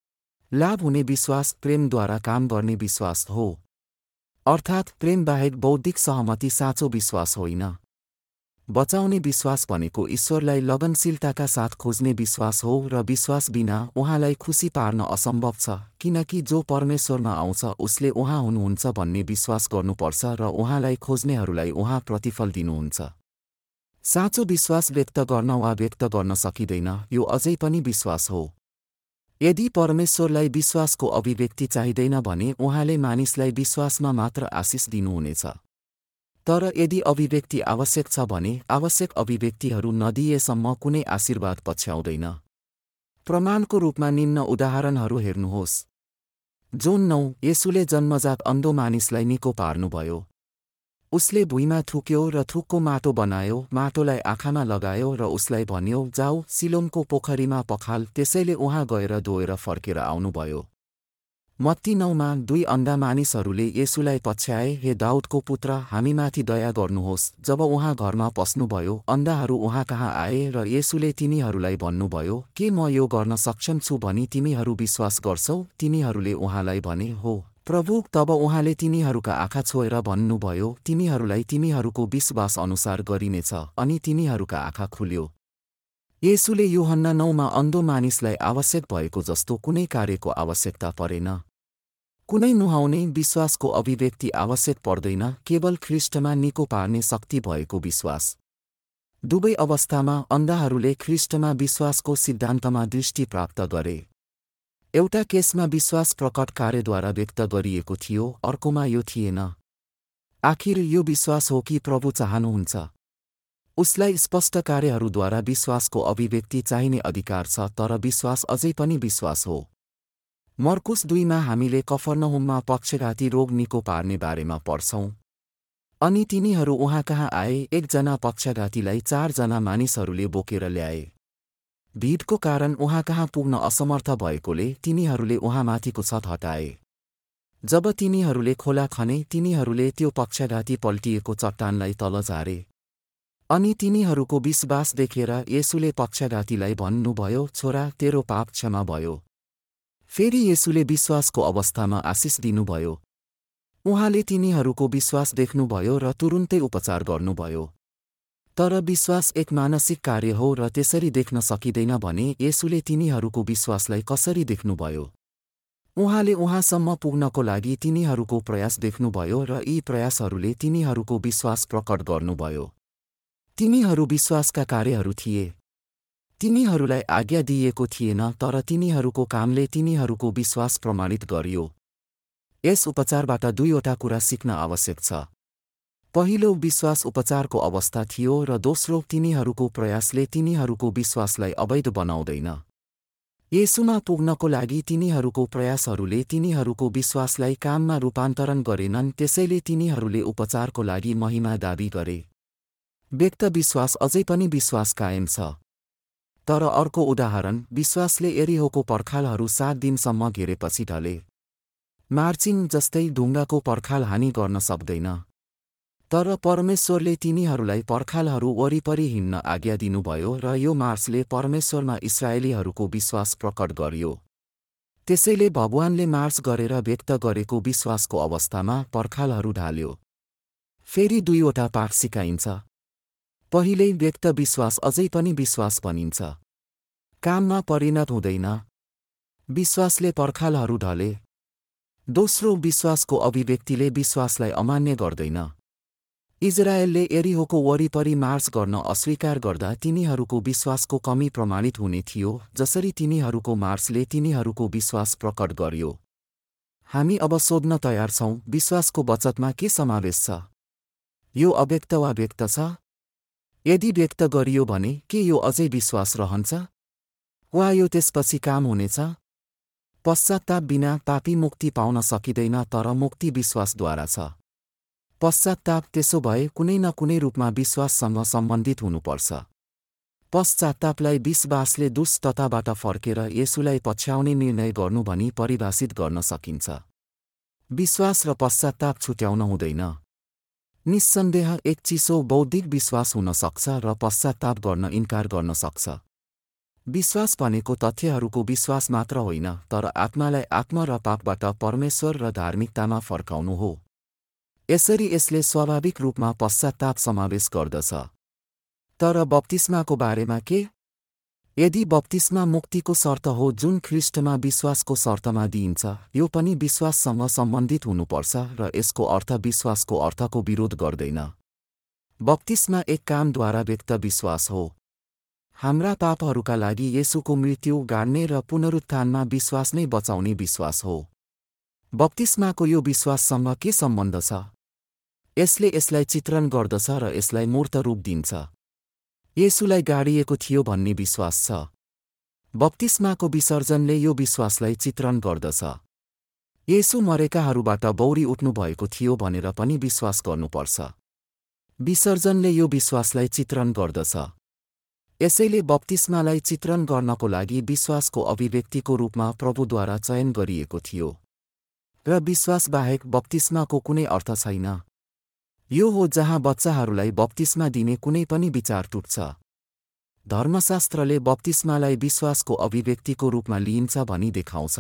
लाभ हुने विश्वास प्रेमद्वारा काम गर्ने विश्वास हो। अर्थात् प्रेम बाहेक बौद्धिक सहमति साँचो विश्वास होइन। बचाउने विश्वास भनेको ईश्वरलाई लगनशीलताका साथ खोज्ने विश्वास हो र विश्वास बिना उहाँलाई खुसी पार्न असम्भव छ, किनकि जो परमेश्वरमा आउँछ उसले उहाँ हुनुहुन्छ भन्ने विश्वास गर्नुपर्छ र उहाँलाई खोज्नेहरूलाई उहाँ प्रतिफल दिनुहुन्छ। साँचो विश्वास व्यक्त गर्न वा व्यक्त गर्न सकिँदैन, यो अझै पनि विश्वास हो। यदि परमेश्वरलाई विश्वासको अभिव्यक्ति चाहिँदैन भने उहाँले मानिसलाई विश्वासमा मात्र आशिष दिनुहुनेछ। तर यदि अभिव्यक्ति आवश्यक छ भने आवश्यक अभिव्यक्तिहरू नदिएसम्म कुनै आशीर्वाद पछ्याउँदैन। प्रमाणको रूपमा निम्न उदाहरणहरू हेर्नुहोस्। जोन नौ, येशूले जन्मजात अन्धो मानिसलाई निको पार्नुभयो। उसले भुइँमा थुक्यो र थुक्को माटो बनायो, माटोलाई आँखामा लगायो र उसलाई भन्यो, जाऊ सिलोमको पोखरीमा पखाल। त्यसैले उहाँ गएर धोएर फर्केर आउनुभयो। मत्ती नौमा दुई अन्धा मानिसहरूले येशूलाई पछ्याए, हे दाउदको पुत्र, हामीमाथि दया गर्नुहोस्। जब उहाँ घरमा पस्नुभयो, अन्धाहरू उहाँ कहाँ आए र येशूले तिनीहरूलाई भन्नुभयो, के म यो गर्न सक्षम छु भनी तिमीहरू विश्वास गर्छौ? तिनीहरूले उहाँलाई भने, हो प्रभु। तब उहाँले तिनीहरूका आँखा छोएर भन्नुभयो, तिमीहरूलाई तिमीहरूको विश्वास अनुसार गरिनेछ। अनि तिनीहरूका आँखा खुल्यो। येशूले यूहन्ना नौमा अन्धो मानिसलाई आवश्यक भएको जस्तो कुनै कार्यको आवश्यकता परेन। कुनै नुहाउने विश्वासको अभिव्यक्ति आवश्यक पर्दैन, केवल ख्रीष्टमा निको पार्ने शक्ति भएको विश्वास। दुवै अवस्थामा अन्धाहरूले ख्रीष्टमा विश्वासको सिद्धान्तमा दृष्टि प्राप्त गरे। एउटा केसमा विश्वास प्रकट कार्यद्वारा व्यक्त गरिएको थियो, अर्कोमा यो थिएन। आखिर यो विश्वास हो कि प्रभु चाहनुहुन्छ। उसलाई स्पष्ट कार्यहरूद्वारा विश्वासको अभिव्यक्ति चाहिने अधिकार छ, तर विश्वास अझै पनि विश्वास हो। मर्कुस दुईमा हामीले कफर्नहुममा पक्षघाती रोग निको पार्ने बारेमा पढ्छौं। अनि तिनीहरू उहाँ कहाँ आए। एकजना पक्षघातीलाई चारजना मानिसहरूले बोकेर ल्याए। भीडको कारण उहाँ कहाँ पुग्न असमर्थ भएकोले तिनीहरूले उहाँमाथिको छत हटाए। जब तिनीहरूले खोला खने, तिनीहरूले त्यो पक्षघाती पल्टिएको चट्टानलाई तल झारे। अनि तिनीहरूको विश्वास देखेर येशूले पक्षघातीलाई भन्नुभयो, छोरा, तेरो पाप क्षमा भयो। फेरि येशूले विश्वासको अवस्थामा आशिष दिनुभयो। उहाँले तिनीहरूको विश्वास देख्नुभयो र तुरुन्तै उपचार गर्नुभयो। तर विश्वास एक मानसिक कार्य हो र त्यसरी देख्न सकिँदैन भने येशूले तिनीहरूको विश्वासलाई कसरी देख्नुभयो? उहाँले उहाँसम्म पुग्नको लागि तिनीहरूको प्रयास देख्नुभयो र यी प्रयासहरूले तिनीहरूको विश्वास प्रकट गर्नुभयो। तिनीहरू विश्वासका कार्यहरू थिए। तिनीहरूलाई आज्ञा दिइएको थिएन, तर तिनीहरूको कामले तिनीहरूको विश्वास प्रमाणित गरियो। यस उपचारबाट दुईवटा कुरा सिक्न आवश्यक छ। पहिलो, विश्वास उपचारको अवस्था थियो र दोस्रो, तिनीहरूको प्रयासले तिनीहरूको विश्वासलाई अवैध बनाउँदैन। येशूमा पुग्नको लागि तिनीहरूको प्रयासहरूले तिनीहरूको विश्वासलाई काममा रूपान्तरण गरेनन्, त्यसैले तिनीहरूले उपचारको लागि महिमा दाबी गरे। व्यक्त विश्वास अझै पनि विश्वास कायम छ। तर अर्को उदाहरण, विश्वासले एरिहोको पर्खालहरू सात दिनसम्म घेरेपछि ढले। मार्चिङ जस्तै ढुङ्गाको पर्खाल हानि गर्न सक्दैन। तर परमेश्वरले तिनीहरूलाई पर्खालहरू वरिपरि हिँड्न आज्ञा दिनुभयो र यो मार्चले परमेश्वरमा इस्राएलीहरूको विश्वास प्रकट गर्यो। त्यसैले भगवानले मार्च गरेर व्यक्त गरेको विश्वासको अवस्थामा पर्खालहरू ढाल्यो। फेरि दुईवटा पाठ सिकाइन्छ। पहिले, व्यक्त विश्वास अझै पनि विश्वास भनिन्छ। काममा परिणत हुँदैन। विश्वासले पर्खालहरू ढले। दोस्रो, विश्वासको अभिव्यक्तिले विश्वासलाई अमान्य गर्दैन। इजरायलले एरिहोको वरिपरि मार्च गर्न अस्वीकार गर्दा तिनीहरूको विश्वासको कमी प्रमाणित हुने थियो, जसरी तिनीहरूको मार्चले तिनीहरूको विश्वास प्रकट गर्यो। हामी अब सोध्न तयार छौं, विश्वासको वचनमा के समावेश छ? यो अव्यक्त वा व्यक्त छ? यदि व्यक्त गरियो भने के यो अझै विश्वास रहन्छ? वा यो त्यसपछि काम हुनेछ? पश्चात्ताप बिना पापी मुक्ति पाउन सकिँदैन, तर मुक्ति विश्वासद्वारा छ। पश्चात्ताप त्यसो भए कुनै न कुनै रूपमा विश्वाससँग सम्बन्धित हुनुपर्छ। पश्चात्तापलाई विश्वासले दुष्टताबाट फर्केर येशूलाई पछ्याउने निर्णय गर्नु भनी परिभाषित गर्न सकिन्छ। विश्वास र पश्चात्ताप छुट्याउन हुँदैन। निस्सन्देह एक चिसो बौद्धिक विश्वास हुन सक्छ र पश्चात्ताप गर्न इन्कार गर्न सक्छ। विश्वास भनेको तथ्यहरूको विश्वास मात्र होइन, तर आत्मालाई आत्मा र पापबाट परमेश्वर र धार्मिकतामा फर्काउनु हो। यसरी यसले स्वाभाविक रूपमा पश्चात्ताप समावेश गर्दछ। तर बप्तिस्माको बारेमा के? यदि बप्तिस्मा मुक्तिको शर्त हो जुन ख्रीष्टमा विश्वासको शर्तमा दिइन्छ, यो पनि विश्वाससँग सम्बन्धित हुनुपर्छ र यसको अर्थ विश्वासको अर्थको विरोध गर्दैन। बप्तिस्मा एक कामद्वारा व्यक्त विश्वास हो। हाम्रा पापहरूका लागि येशूको मृत्यु गाड्ने र पुनरुत्थानमा विश्वास नै बचाउने विश्वास हो। बप्तिस्माको यो विश्वाससँग के सम्बन्ध छ? यसले यसलाई चित्रण गर्दछ र यसलाई मूर्त रूप दिन्छ। येशूलाई गाडिएको थियो भन्ने विश्वास छ। बप्तिस्माको विसर्जनले यो विश्वासलाई चित्रण गर्दछ। येशू मरेकाहरूबाट बौरी उठ्नु भएको थियो भनेर पनि विश्वास गर्नुपर्छ। विसर्जनले यो विश्वासलाई चित्रण गर्दछ। यसैले बप्तिस्मालाई चित्रण गर्नको लागि विश्वासको अभिव्यक्तिको रूपमा प्रभुद्वारा चयन गरिएको थियो। र विश्वासबाहेक बप्तिस्माको कुनै अर्थ छैन। यो हो जहाँ बच्चाहरूलाई बप्तिस्मा दिने कुनै पनि विचार टुट्छ। धर्मशास्त्रले बप्तिस्मालाई विश्वासको अभिव्यक्तिको रूपमा लिइन्छ भनी देखाउँछ।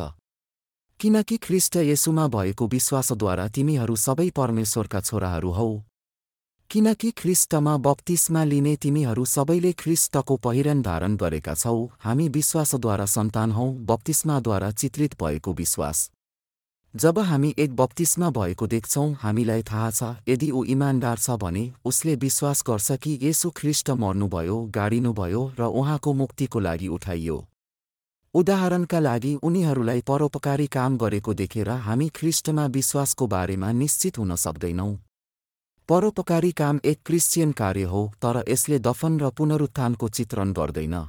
किनकि ख्रीष्ट येशूमा भएको विश्वासद्वारा तिमीहरू सबै परमेश्वरका छोराहरू हौ। किनकि ख्रीष्टमा बप्तिस्मा लिने तिमीहरू सबैले ख्रीष्टको पहिरन धारण गरेका छौ। हामी विश्वासद्वारा सन्तान हौं, बप्तिस्माद्वारा चित्रित भएको विश्वास। जब हामी एक बप्तिस्मा भएको देख्छौं, हामीलाई थाहा छ यदि ऊ इमानदार छ भने उसले विश्वास गर्छ कि येशू ख्रीष्ट मर्नुभयो, गाडिनुभयो र उहाँको मुक्तिको लागि उठाइयो। उदाहरणका लागि उनीहरूलाई परोपकारी काम गरेको देखेर हामी ख्रीष्टमा विश्वासको बारेमा निश्चित हुन सक्दैनौं। परोपकारी काम एक क्रिश्चियन कार्य हो, तर यसले दफन र पुनरुत्थानको चित्रण गर्दैन।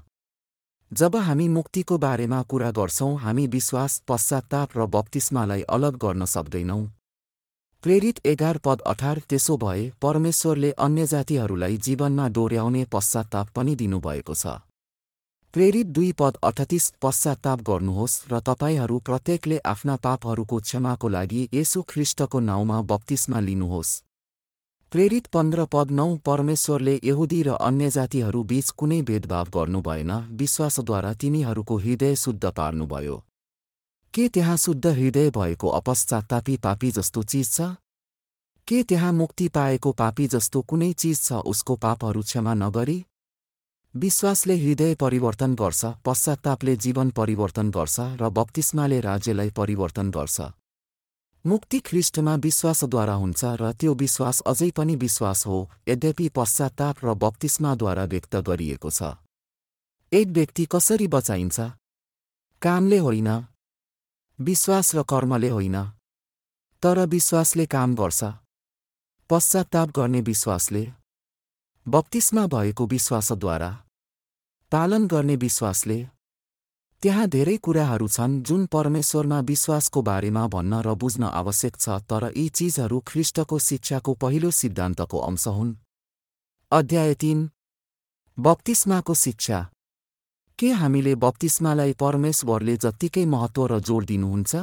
जब हामी मुक्तिको बारेमा कुरा गर्छौं, हामी विश्वास, पश्चात्ताप र बप्तिस्मालाई अलग गर्न सक्दैनौं। प्रेरित एघार पद अठार त्यसो भए परमेश्वरले अन्य जातिहरूलाई जीवनमा डोर्याउने पश्चात्ताप पनि दिनुभएको छ। प्रेरित दुई पद अठतीस पश्चात्ताप गर्नुहोस् र तपाईहरू प्रत्येकले आफ्ना पापहरूको क्षमाको लागि येशू ख्रीष्टको नाउँमा बप्तिस्मा लिनुहोस्। प्रेरित पन्ध्र पद नौ परमेश्वरले यहुदी र अन्य जातिहरू बीच कुनै भेदभाव गर्नु भएन, विश्वासद्वारा तिनीहरूको हृदय शुद्ध पार्नुभयो। के त्यहाँ शुद्ध हृदय भएको अपश्चात्तापी पापी जस्तो चीज छ? के त्यहाँ मुक्ति पाएको पापी जस्तो कुनै चीज छ उसको पापहरू क्षमा नगरी? विश्वासले हृदय परिवर्तन गर्छ, पश्चात्तापले जीवन परिवर्तन गर्छ र बप्तिस्माले राज्यलाई परिवर्तन गर्छ। मुक्ति ख्रीष्टमा विश्वासद्वारा हुन्छ र त्यो विश्वास अझै पनि विश्वास हो, यद्यपि पश्चात्ताप र बप्तिस्माद्वारा व्यक्त गरिएको छ। एक व्यक्ति कसरी बचाइन्छ? कामले होइन, विश्वास र कर्मले होइन, तर विश्वासले काम गर्छ। पश्चात्ताप गर्ने विश्वासले, बप्तिस्मा भएको विश्वासद्वारा, पालन गर्ने विश्वासले। त्यहाँ धेरै कुराहरू छन् जुन परमेश्वरमा विश्वासको बारेमा भन्न र बुझ्न आवश्यक छ, तर यी चीजहरू ख्रीष्टको शिक्षाको पहिलो सिद्धान्तको अंश हुन्। अध्याय तीन बप्तिस्माको शिक्षा। के हामीले बप्तिस्मालाई परमेश्वरले जत्तिकै महत्त्व र जोड दिनुहुन्छ?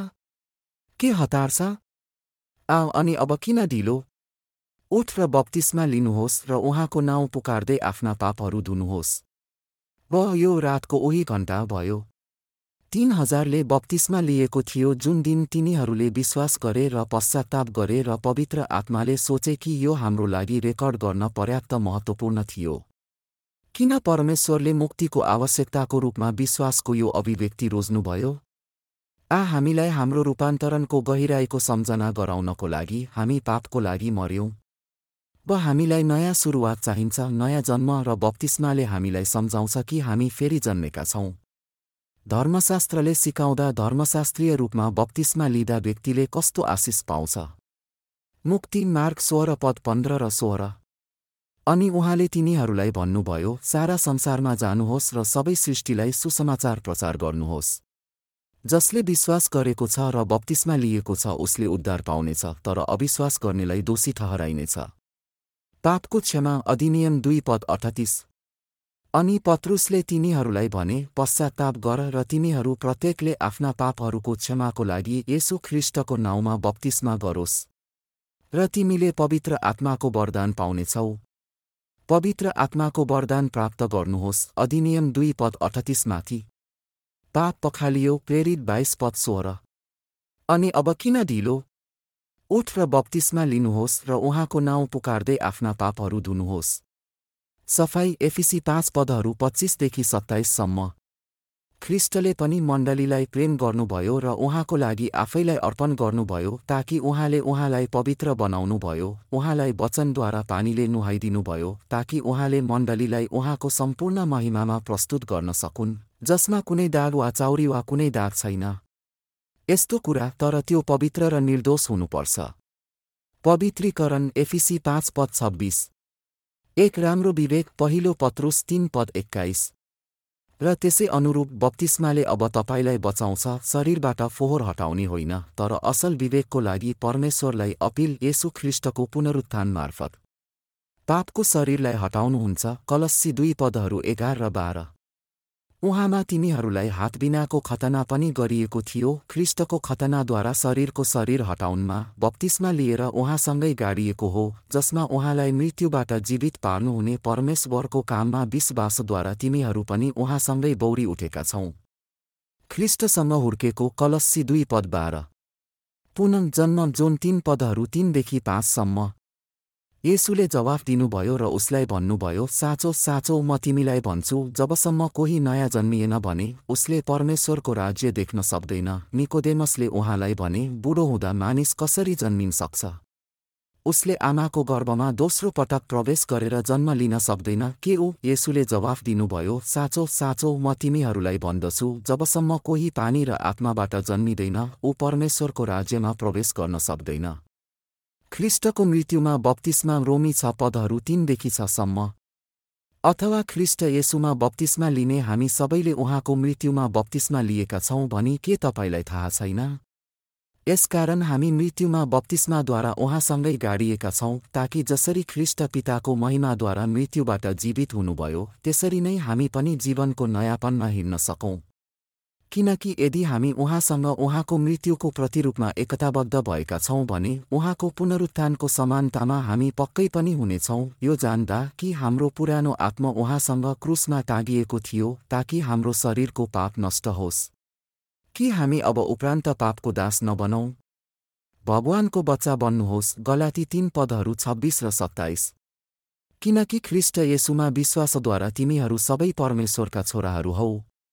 के हतार छ? आ अनि अब किन ढिलो? उठ र बप्तिस्मा लिनुहोस् र उहाँको नाउँ पुकार्दै आफ्ना पापहरू धुनुहोस्। व यो रातको उही घण्टा भयो। तीन हजारले बप्तिस्मा लिएको थियो जुन दिन तिनीहरूले विश्वास गरे र पश्चात्ताप गरे र पवित्र आत्माले सोचे कि यो हाम्रो लागि रेकर्ड गर्न पर्याप्त महत्त्वपूर्ण थियो। किन परमेश्वरले मुक्तिको आवश्यकताको रूपमा विश्वासको यो अभिव्यक्ति रोज्नुभयो? आ हामीलाई हाम्रो रूपान्तरणको गहिराईको सम्झना गराउनको लागि हामी पापको लागि मर्यौं। व हामीलाई नयाँ सुरुवात चाहिन्छ, नयाँ जन्म, र बप्तिस्माले हामीलाई सम्झाउँछ कि हामी फेरि जन्मेका छौं। धर्मशास्त्रले सिकाउँदा धर्मशास्त्रीय रूपमा बप्तिस्मा लिँदा व्यक्तिले कस्तो आशिष पाउँछ? मुक्ति मार्ग सोह्र पद पन्ध्र र सोह्र। अनि उहाँले तिनीहरूलाई भन्नुभयो, सारा संसारमा जानुहोस् र सबै सृष्टिलाई सुसमाचार प्रचार गर्नुहोस्। जसले विश्वास गरेको छ र बप्तिस्मा लिएको छ उसले उद्धार पाउनेछ, तर अविश्वास गर्नेलाई दोषी ठहराइनेछ। पापको क्षमा अधिनियम दुई पद अठतीस। अनि पत्रुसले तिनीहरूलाई भने, पश्चात्ताप गर र तिमीहरू प्रत्येकले आफ्ना पापहरूको क्षमाको लागि येशू ख्रीष्टको नाउँमा बप्तिस्मा गरोस् र तिमीले पवित्र आत्माको वरदान पाउनेछौ। पवित्र आत्माको वरदान प्राप्त गर्नुहोस्। अधिनियम दुई पद अठतीस माथि। पाप पखालियो। प्रेरित बाइस पद सोह्र। अनि अब किन ढिलो? उठ र बप्तिस्मा लिनुहोस् र उहाँको नाउँ पुकार्दै आफ्ना पापहरू धुनुहोस्। सफाई एफिसी पाँच पदहरू पच्चीसदेखि सत्ताइससम्म। ख्रीष्टले पनि मण्डलीलाई प्रेम गर्नुभयो र उहाँको लागि आफैलाई अर्पण गर्नुभयो ताकि उहाँले उहाँलाई पवित्र बनाउनुभयो। उहाँलाई वचनद्वारा पानीले नुहाइदिनुभयो ताकि उहाँले मण्डलीलाई उहाँको सम्पूर्ण महिमामा प्रस्तुत गर्न सकुन्, जसमा कुनै दाग वा चाउरी वा कुनै दाग छैन। यस्तो कुरा, तर त्यो पवित्र र निर्दोष हुनुपर्छ। पवित्रीकरण एफिसी पाँच पद छब्बीस। एक राम्रो विवेक पहिलो पत्रुस तीन पद एक्काइस। र त्यसै अनुरूप बप्तिस्माले अब तपाईलाई बचाउँछ, शरीरबाट फोहोर हटाउने होइन, तर असल विवेकको लागि परमेश्वरलाई अपील येशू ख्रीष्टको पुनरुत्थान मार्फत। पापको शरीरलाई हटाउनुहुन्छ। कलस्सी दुई पदहरू एघार र बाह्र। उहाँमा तिमीहरूलाई हातबिनाको खतना पनि गरिएको थियो। ख्रीष्टको खतनाद्वारा शरीरको शरीर हटाउनमा बप्तिस्मा लिएर उहाँसँगै गाडिएको हो, जसमा उहाँलाई मृत्युबाट जीवित पार्नुहुने परमेश्वरको काममा विश्वासद्वारा तिमीहरू पनि उहाँसँगै बौरी उठेका छौं। ख्रीष्टसँग हुर्केको कलस्सी दुई पद बाह्र। पुनः जन्म जोन तीन पदहरू तीनदेखि पाँचसम्म। येशूले जवाफ दिनुभयो र उसलाई भन्नुभयो, साँचो साँचो म तिमीलाई भन्छु, जबसम्म कोही नयाँ जन्मिएन भने उसले परमेश्वरको राज्य देख्न सक्दैन। निकोदेमसले उहाँलाई भने, बुढो हुँदा मानिस कसरी जन्मिन सक्छ? उसले आमाको गर्भमा दोस्रो पटक प्रवेश गरेर जन्म लिन सक्दैन के ऊ? येशूले जवाफ दिनुभयो, साँचो साँचो म तिमीहरूलाई भन्दछु, जबसम्म कोही पानी र आत्माबाट जन्मिँदैन ऊ परमेश्वरको राज्यमा प्रवेश गर्न सक्दैन। ख्रीष्टको मृत्युमा बप्तिस्मा रोमी छ पदहरू तीनदेखि छ सम्म। अथवा ख्रीष्ट येशूमा बप्तिस्मा लिने हामी सबैले उहाँको मृत्युमा बप्तिस्मा लिएका छौँ भनी के तपाईलाई थाहा छैन? यसकारण हामी मृत्युमा बप्तिस्माद्वारा उहाँसँगै गाडिएका छौँ, ताकि जसरी ख्रीष्ट पिताको महिमाद्वारा मृत्युबाट जीवित हुनुभयो त्यसरी नै हामी पनि जीवनको नयाँपनमा हिँड्न सकौँ। किनकि यदि हामी उहाँसँग उहाँको मृत्युको प्रतिरूपमा एकताबद्ध भएका छौँ भने उहाँको पुनरुत्थानको समानतामा हामी पक्कै पनि हुनेछौँ, यो जान्दा कि हाम्रो पुरानो आत्मा उहाँसँग क्रुसमा टाँगिएको थियो ताकि हाम्रो शरीरको पाप नष्ट होस्। कि हामी अब उपरान्त पापको दास नबनौँ? भगवानको बच्चा बन्नुहोस्। गलाती तीन पदहरू छब्बीस र सत्ताइस। किनकि ख्रीष्ट येशूमा विश्वासद्वारा तिमीहरू सबै परमेश्वरका छोराहरू हौ।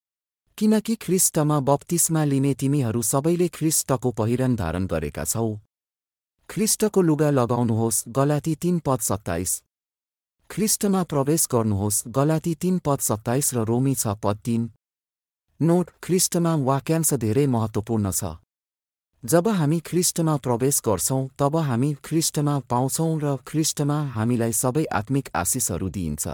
किनकि ख्रीष्टमा बप्तिस्मा लिने तिमीहरू सबैले ख्रीष्टको पहिरन धारण गरेका छौ। ख्रीष्टको लुगा लगाउनुहोस्। गलाती तीन पद सत्ताइस। ख्रीष्टमा प्रवेश गर्नुहोस्। गलाती तीन पद सत्ताइस र रोमी छ पद तीन। नोट: ख्रीष्टमा वाक्यांश धेरै महत्त्वपूर्ण छ। जब हामी ख्रीष्टमा प्रवेश गर्छौँ तब हामी ख्रीष्टमा पाउँछौँ र ख्रीष्टमा हामीलाई सबै आत्मिक आशिषहरू दिइन्छ।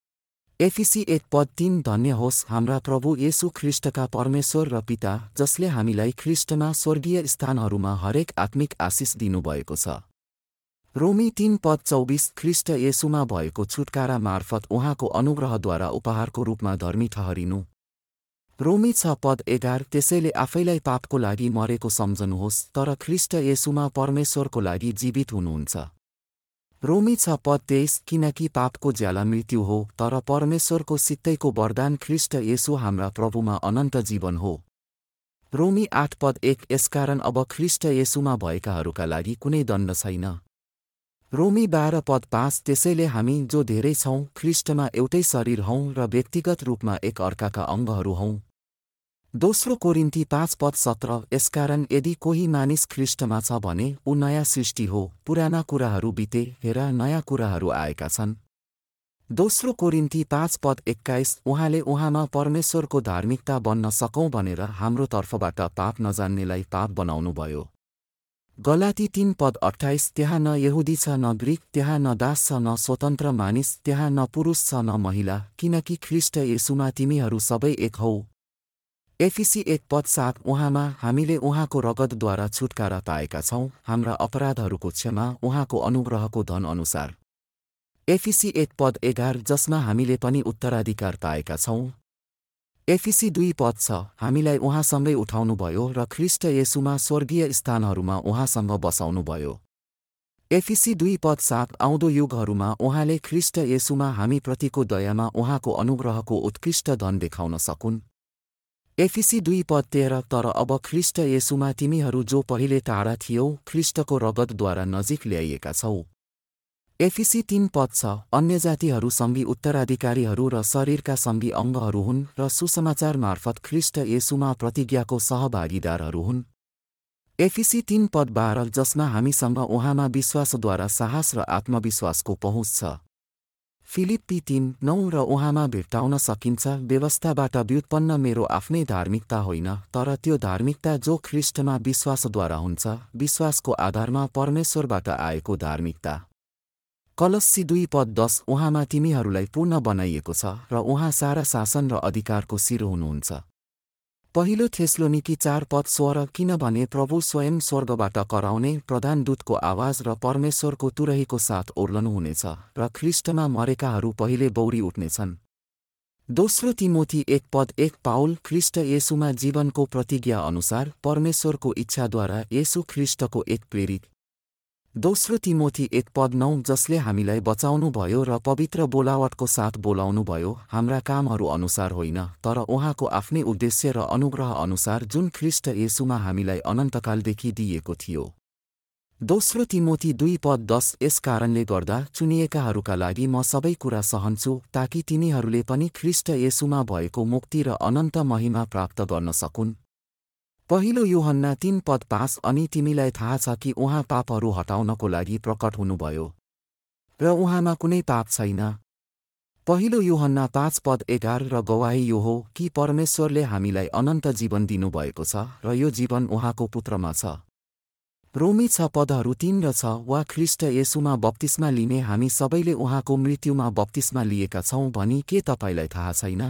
एफिसी एक पद तीन। धन्य होस् हाम्रा प्रभु येशू ख्रीष्टका परमेश्वर र पिता, जसले हामीलाई ख्रीष्टमा स्वर्गीय स्थानहरूमा हरेक आत्मिक आशिष दिनुभएको छ। रोमी तीन पद चौबिस। ख्रीष्ट येशूमा भएको छुटकारा मार्फत उहाँको अनुग्रहद्वारा उपहारको रूपमा धर्मी ठहरिनु। रोमी छ पद एघार। त्यसैले आफैलाई पापको लागि मरेको सम्झनुहोस्, तर ख्रीष्ट येशूमा परमेश्वरको लागि जीवित हुनुहुन्छ। रोमी छ पद तेइस। किनकि पापको ज्याला मृत्यु हो, तर परमेश्वरको सित्तैको वरदान ख्रीष्ट येशू हाम्रा प्रभुमा अनन्त जीवन हो। रोमी आठ पद एक। यसकारण अब ख्रीष्ट येशूमा भएकाहरूका लागि कुनै दण्ड छैन। रोमी बाह्र पद पाँच। त्यसैले हामी जो धेरै छौँ ख्रीष्टमा एउटै शरीर हौँ र व्यक्तिगत रूपमा एक अर्काका अङ्गहरू हौँ। दोस्रो कोरिन्थी पाँच पद सत्र। यसकारण यदि कोही मानिस ख्रीष्टमा छ भने ऊ नयाँ सृष्टि हो, पुराना कुराहरू बिते, हेर नयाँ कुराहरू आएका छन्। दोस्रो कोरिन्थी पाँच पद एक्काइस। उहाँले उहाँमा परमेश्वरको धार्मिकता बन्न सकौँ भनेर हाम्रो तर्फबाट पाप नजान्नेलाई पाप बनाउनुभयो। गलाती तीन पद अट्ठाइस। त्यहाँ न यहुदी छ न ग्रीक, त्यहाँ न दास छ न स्वतन्त्र मानिस, त्यहाँ न पुरुष छ न महिला, किनकि ख्रीष्ट येशूमा तिमीहरू सबै एक हौ। एफिसी एक पद सात। उहाँमा हामीले उहाँको रगतद्वारा छुटकारा पाएका छौँ, हाम्रा अपराधहरूको क्षमा उहाँको अनुग्रहको धन अनुसार। एफिसी एक पद एघार। जसमा हामीले पनि उत्तराधिकार पाएका छौँ। एफिसी दुई पद छ। हामीलाई उहाँसँगै उठाउनुभयो र ख्रीष्ट येशूमा स्वर्गीय स्थानहरूमा उहाँसँग बसाउनुभयो। एफिसी दुई पद सात। आउँदो युगहरूमा उहाँले ख्रीष्ट येशूमा हामी प्रतिको दयामा उहाँको अनुग्रहको उत्कृष्ट धन देखाउन सकुन्। एफिसी दुई पद तेह्र। तर अब ख्रीष्ट येशूमा तिमीहरू जो पहिले टाढा थियौ ख्रीष्टको रगतद्वारा नजिक ल्याइएका छौ। एफिसी तीन पद छ। अन्य जातिहरू सम्बी उत्तराधिकारीहरू र शरीरका सम्बी अङ्गहरू हुन् र सुसमाचार मार्फत ख्रीष्ट येशूमा प्रतिज्ञाको सहभागीदारहरू हुन्। एफिसी तीन पद बाह्र। जसमा हामीसँग उहाँमा विश्वासद्वारा साहस र आत्मविश्वासको पहुँच छ। फिलिप्पी तीन नौ। र उहाँमा भेट्टाउन सकिन्छ, व्यवस्थाबाट व्युत्पन्न मेरो आफ्नै धार्मिकता होइन, तर त्यो धार्मिकता जो ख्रीष्टमा विश्वासद्वारा हुन्छ, विश्वासको आधारमा परमेश्वरबाट आएको धार्मिकता। कलस्सी दुई पद दस। उहाँमा तिमीहरूलाई पूर्ण बनाइएको छ र उहाँ सारा शासन र अधिकारको शिर हुनुहुन्छ। पहिलो थेस्लोनिकी चार पद सोह्र। किनभने प्रभु स्वयं स्वर्गबाट कराउने प्रधान दूतको आवाज र परमेश्वरको तुरहीको साथ ओर्लनुहुनेछ र ख्रीष्टमा मरेकाहरू पहिले बौरी उठ्नेछन्। दोस्रो तिमोथी एक पद एक। पाउल ख्रीष्ट येशूमा जीवनको प्रतिज्ञा अनुसार परमेश्वरको इच्छाद्वारा येशू ख्रीष्टको एक प्रेरित। दोस्रो तिमोथी एक पद नौ। जसले हामीलाई बचाउनुभयो र पवित्र बोलावटको साथ बोलाउनुभयो, हाम्रा कामहरू अनुसार होइन, तर उहाँको आफ्नै उद्देश्य र अनुग्रह अनुसार जुन ख्रीष्ट येशूमा हामीलाई अनन्तकालदेखि दिइएको थियो। दोस्रो तिमोथी दुई पद दस यस कारणले गर्दा चुनिएकाहरूका लागि म सबै कुरा सहन्छु ताकि तिनीहरूले पनि ख्रीष्ट येशूमा भएको मुक्ति र अनन्त महिमा प्राप्त गर्न सकुन्। पहिलो यूहन्ना तीन पद पाँच अनि तिमीलाई थाहा छ कि उहाँ पापहरू हटाउनको लागि प्रकट हुनुभयो र उहाँमा कुनै पाप छैन। पहिलो यूहन्ना पाँच पद एघार र गवाही यो हो कि परमेश्वरले हामीलाई अनन्त जीवन दिनुभएको छ र यो जीवन उहाँको पुत्रमा छ। रोमी छ पदहरू तीन र छ वा ख्रीष्ट येशूमा बप्तिस्मा लिने हामी सबैले उहाँको मृत्युमा बप्तिस्मा लिएका छौं भनी के तपाईलाई थाहा छैन?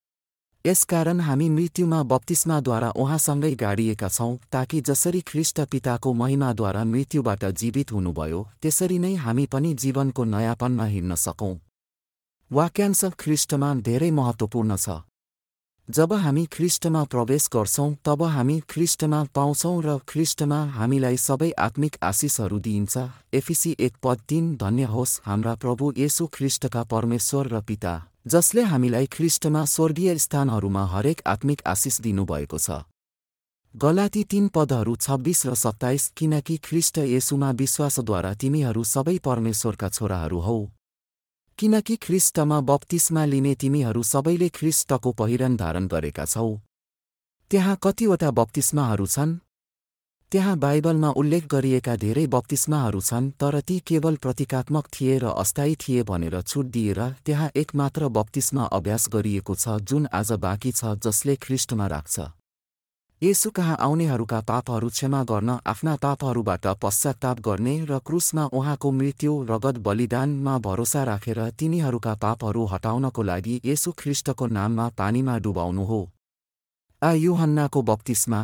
यसकारण हामी मृत्युमा बप्तिस्माद्वारा उहाँसँगै गाडिएका छौं ताकि जसरी ख्रीष्ट पिताको महिमाद्वारा मृत्युबाट जीवित हुनुभयो त्यसरी नै हामी पनि जीवनको नयाँपनमा हिँड्न सकौं। वाक्यांश ख्रीष्टमा धेरै महत्त्वपूर्ण छ। जब हामी ख्रीष्टमा प्रवेश गर्छौं तब हामी ख्रीष्टमा पाउँछौं र ख्रीष्टमा हामीलाई सबै आत्मिक आशिषहरू दिइन्छ। एफिसी एक पद तीन धन्य होस् हाम्रा प्रभु येशू ख्रीष्टका परमेश्वर र पिता जसले हामीलाई ख्रीष्टमा स्वर्गीय स्थानहरूमा हरेक आत्मिक आशिष दिनुभएको छ। गलाती तीन पदहरू छब्बीस र सत्ताइस किनकि ख्रीष्ट येशूमा विश्वासद्वारा तिमीहरू सबै परमेश्वरका छोराहरू हौ। किनकि ख्रीष्टमा बप्तिस्मा लिने तिमीहरू सबैले ख्रीष्टको पहिरन धारण गरेका छौ। त्यहाँ कतिवटा बप्तिस्माहरू छन्? त्यहाँ बाइबलमा उल्लेख गरिएका धेरै बप्तिस्माहरू छन् तर ती केवल प्रतीकात्मक थिए र अस्थायी थिए भनेर छुट दिएर त्यहाँ एकमात्र बप्तिस्मा अभ्यास गरिएको छ जुन आज बाँकी छ जसले ख्रीष्टमा राख्छ। येशू कहाँ आउनेहरूका पापहरू क्षमा गर्न आफ्ना पापहरूबाट पश्चात्ताप गर्ने र क्रुसमा उहाँको मृत्यु रगत बलिदानमा भरोसा राखेर तिनीहरूका पापहरू हटाउनको लागि येशू ख्रीष्टको नाममा पानीमा डुबाउनु हो। आ यूहन्नाको बप्तिस्मा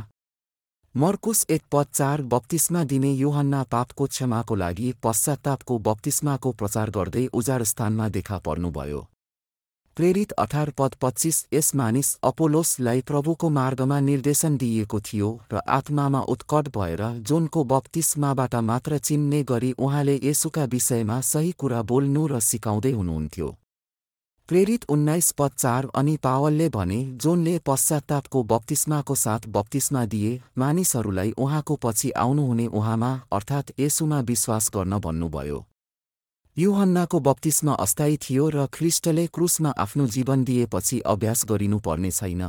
मर्कुस एक पद चार बप्तिस्मा दिने यूहन्ना पापको क्षमाको लागि पश्चात्तापको बप्तिस्माको प्रचार गर्दै उजाड स्थानमा देखा पर्नुभयो। प्रेरित अठार पद पच्चीस यस मानिस अपोलोसलाई प्रभुको मार्गमा निर्देशन दिइएको थियो र आत्मामा उत्कट भएर जोनको बप्तिस्माबाट मात्र चिन्ने गरी उहाँले येशूका विषयमा सही कुरा बोल्नु र सिकाउँदै हुनुहुन्थ्यो। प्रेरित उन्नाइस पद चार अनि पावलले भने जोनले पश्चात्तापको बप्तिस्माको साथ बप्तिस्मा दिए मानिसहरूलाई उहाँको पछि आउनुहुने उहाँमा अर्थात् येशूमा विश्वास गर्न भन्नुभयो। यूहन्नाको बप्तिस्मा अस्थायी थियो र ख्रीष्टले क्रुसमा आफ्नो जीवन दिएपछि अभ्यास गरिनुपर्ने छैन।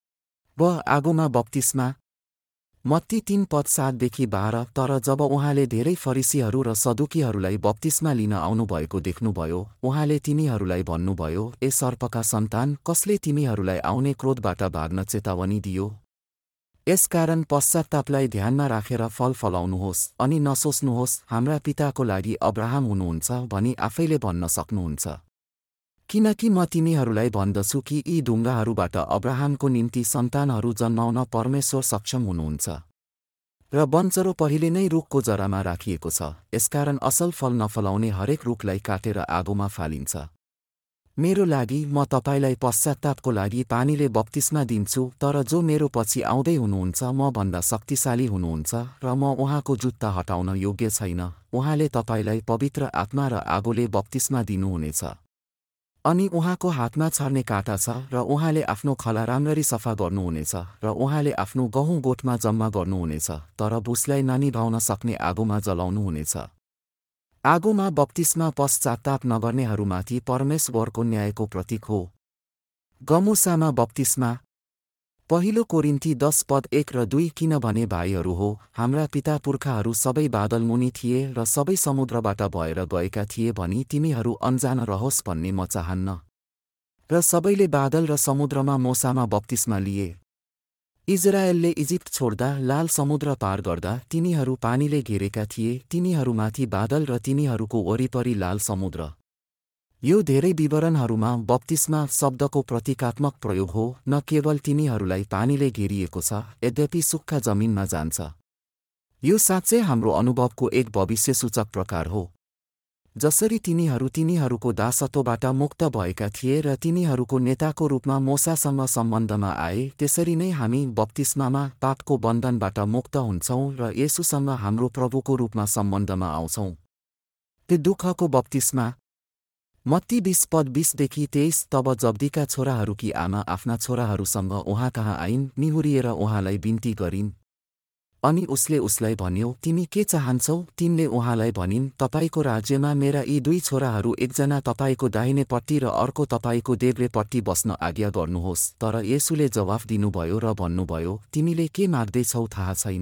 ब आगोमा बप्तिस्मा मत्ती तीन पद सातदेखि बाह्र तर जब उहाँले धेरै फरिसीहरू र सदुकीहरूलाई बप्तिस्मा लिन आउनुभएको देख्नुभयो उहाँले तिनीहरूलाई भन्नुभयो ए सर्पका सन्तान कसले तिमीहरूलाई आउने क्रोधबाट भाग्न चेतावनी दियो? यसकारण पश्चात्तापलाई ध्यानमा राखेर फल फलाउनुहोस् अनि नसोच्नुहोस् हाम्रा पिताको लागि अब्राहम हुनुहुन्छ भनी आफैले भन्न सक्नुहुन्छ। किनकि म तिमीहरूलाई भन्दछु कि यी ढुङ्गाहरूबाट अब्राहमको निम्ति सन्तानहरू जन्माउन परमेश्वर सक्षम हुनुहुन्छ। र बन्चरो पहिले नै रुखको जरामा राखिएको छ यसकारण असल फल नफलाउने हरेक रुखलाई काटेर आगोमा फालिन्छ। मेरो लागि म तपाईलाई पश्चात्तापको लागि पानीले बप्तिस्मा दिन्छु तर जो मेरो पछि आउँदै हुनुहुन्छ म भन्दा शक्तिशाली हुनुहुन्छ र म उहाँको जुत्ता हटाउन योग्य छैन। उहाँले तपाईलाई पवित्र आत्मा र आगोले बप्तिस्मा दिनुहुनेछ। अनि उहाँको हातमा छर्ने काँटा छ र उहाँले आफ्नो खला राम्ररी सफा गर्नुहुनेछ र उहाँले आफ्नो गहुँ गोठमा जम्मा गर्नुहुनेछ तर भुसलाई ननिभाउन सक्ने आगोमा जलाउनुहुनेछ। आगोमा बप्तिस्मा पश्चात्ताप नगर्नेहरूमाथि परमेश्वरको न्यायको प्रतीक हो। गमुसामा बप्तिस्मा पहिलो कोरिन्थी दस पद एक र दुई किनभने भाइहरू हो हाम्रा पिता पुर्खाहरू सबै बादलमुनि थिए र सबै समुद्रबाट भएर गएका थिए भनी तिमीहरू अनजान रहोस् भन्ने म चाहन्न। र सबैले बादल र समुद्रमा मोसामा बप्तिस्मा लिए। इजरायलले इजिप्ट छोड्दा लाल समुद्र पार गर्दा तिनीहरू पानीले घेरेका थिए तिनीहरूमाथि बादल र तिनीहरूको वरिपरि लाल समुद्र। यो धेरै विवरणहरूमा बप्तिस्मा शब्दको प्रतीकात्मक प्रयोग हो न केवल तिनीहरूलाई पानीले घेरिएको छ यद्यपि सुक्खा जमिनमा जान्छ। यो साँच्चै हाम्रो अनुभवको एक भविष्यसूचक प्रकार हो। जसरी तिनीहरू तिनीहरूको दासत्वबाट मुक्त भएका थिए र तिनीहरूको नेताको रूपमा मोसासँग सम्बन्धमा आए त्यसरी नै हामी बप्तिस्मामा पापको बन्धनबाट मुक्त हुन्छौं र येशूसँग हाम्रो प्रभुको रूपमा सम्बन्धमा आउँछौं। त्यो दुःखको बप्तिस्मा मत्ती बीस पद बीसदेखि तेइस तब जब्दीका छोराहरूकी आमा आफ्ना छोराहरूसँग उहाँ कहाँ आइन् निहुरिएर उहाँलाई बिन्ती गरिन् अनि उसले उसलाई भन्यो, तिमी के चाहन्छौ? तिनले उहाँलाई भनिन्, तपाईको राज्यमा मेरा यी दुई छोराहरू एकजना तपाईको दाहिनेपट्टि र अर्को तपाईको देब्रेपट्टि बस्न आज्ञा गर्नुहोस्। तर येशूले जवाफ दिनुभयो र भन्नुभयो, तिमीले के माग्दैछौ थाहा छैन।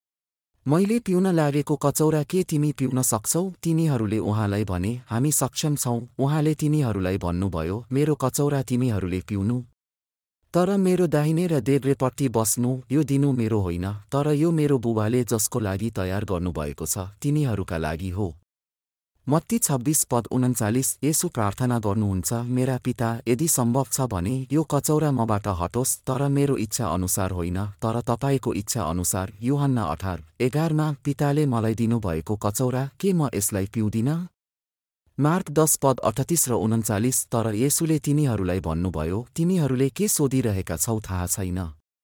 मैले पिउन लागेको कचौरा के तिमी पिउन सक्छौ? तिनीहरूले उहाँलाई भने, हामी सक्षम छौं। उहाँले तिनीहरूलाई भन्नुभयो, मेरो कचौरा तिमीहरूले पिउनु, तर मेरो दाहिने र देब्रेपट्टि बस्नु, यो दिनु मेरो होइन, तर यो मेरो बुबाले जसको लागि तयार गर्नुभएको छ तिनीहरूका लागि हो। मत्ती छब्बीस पद उन्चालिस। येशू प्रार्थना गर्नुहुन्छ, मेरा पिता, यदि सम्भव छ भने यो कचौरा मबाट हटोस्, तर मेरो इच्छा अनुसार होइन, तर तपाईको इच्छा अनुसार। यूहन्ना अठार एघारमा पिताले मलाई दिनुभएको कचौरा के म यसलाई पिउँदिन? मार्क दस पद अठतीस र उन्चालिस। तर येशूले तिनीहरूलाई भन्नुभयो, तिमीहरूले के सोधिरहेका छौ थाहा छैन।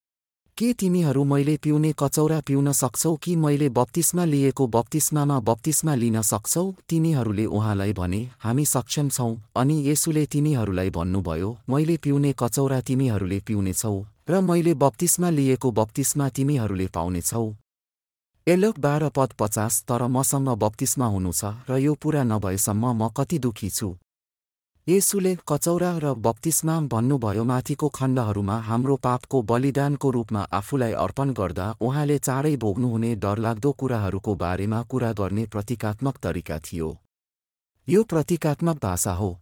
के तिमीहरू मैले पिउने कचौरा पिउन सक्छौ कि मैले बप्तिस्मा लिएको बप्तिस्मामा बप्तिस्मा लिन सक्छौ? तिनीहरूले उहाँलाई भने, हामी सक्षम छौं। अनि येशूले तिनीहरूलाई भन्नुभयो, मैले पिउने कचौरा तिमीहरूले पिउनेछौ र मैले बप्तिस्मा लिएको बप्तिस्मा तिमीहरूले पाउनेछौ। एलोक बाह्र पद पचास। तर मसँग बप्तिस्मा हुनु छ र यो पूरा नभएसम्म म कति दुखी छु। येशूले कचौरा र बप्तिस्मा भन्नुभयो। माथिको खण्डहरूमा हाम्रो पापको बलिदानको रूपमा आफूलाई अर्पण गर्दा उहाँले चाँडै भोग्नुहुने डरलाग्दो कुराहरूको बारेमा कुरा गर्ने प्रतीकात्मक तरिका थियो। यो प्रतीकात्मक भाषा हो।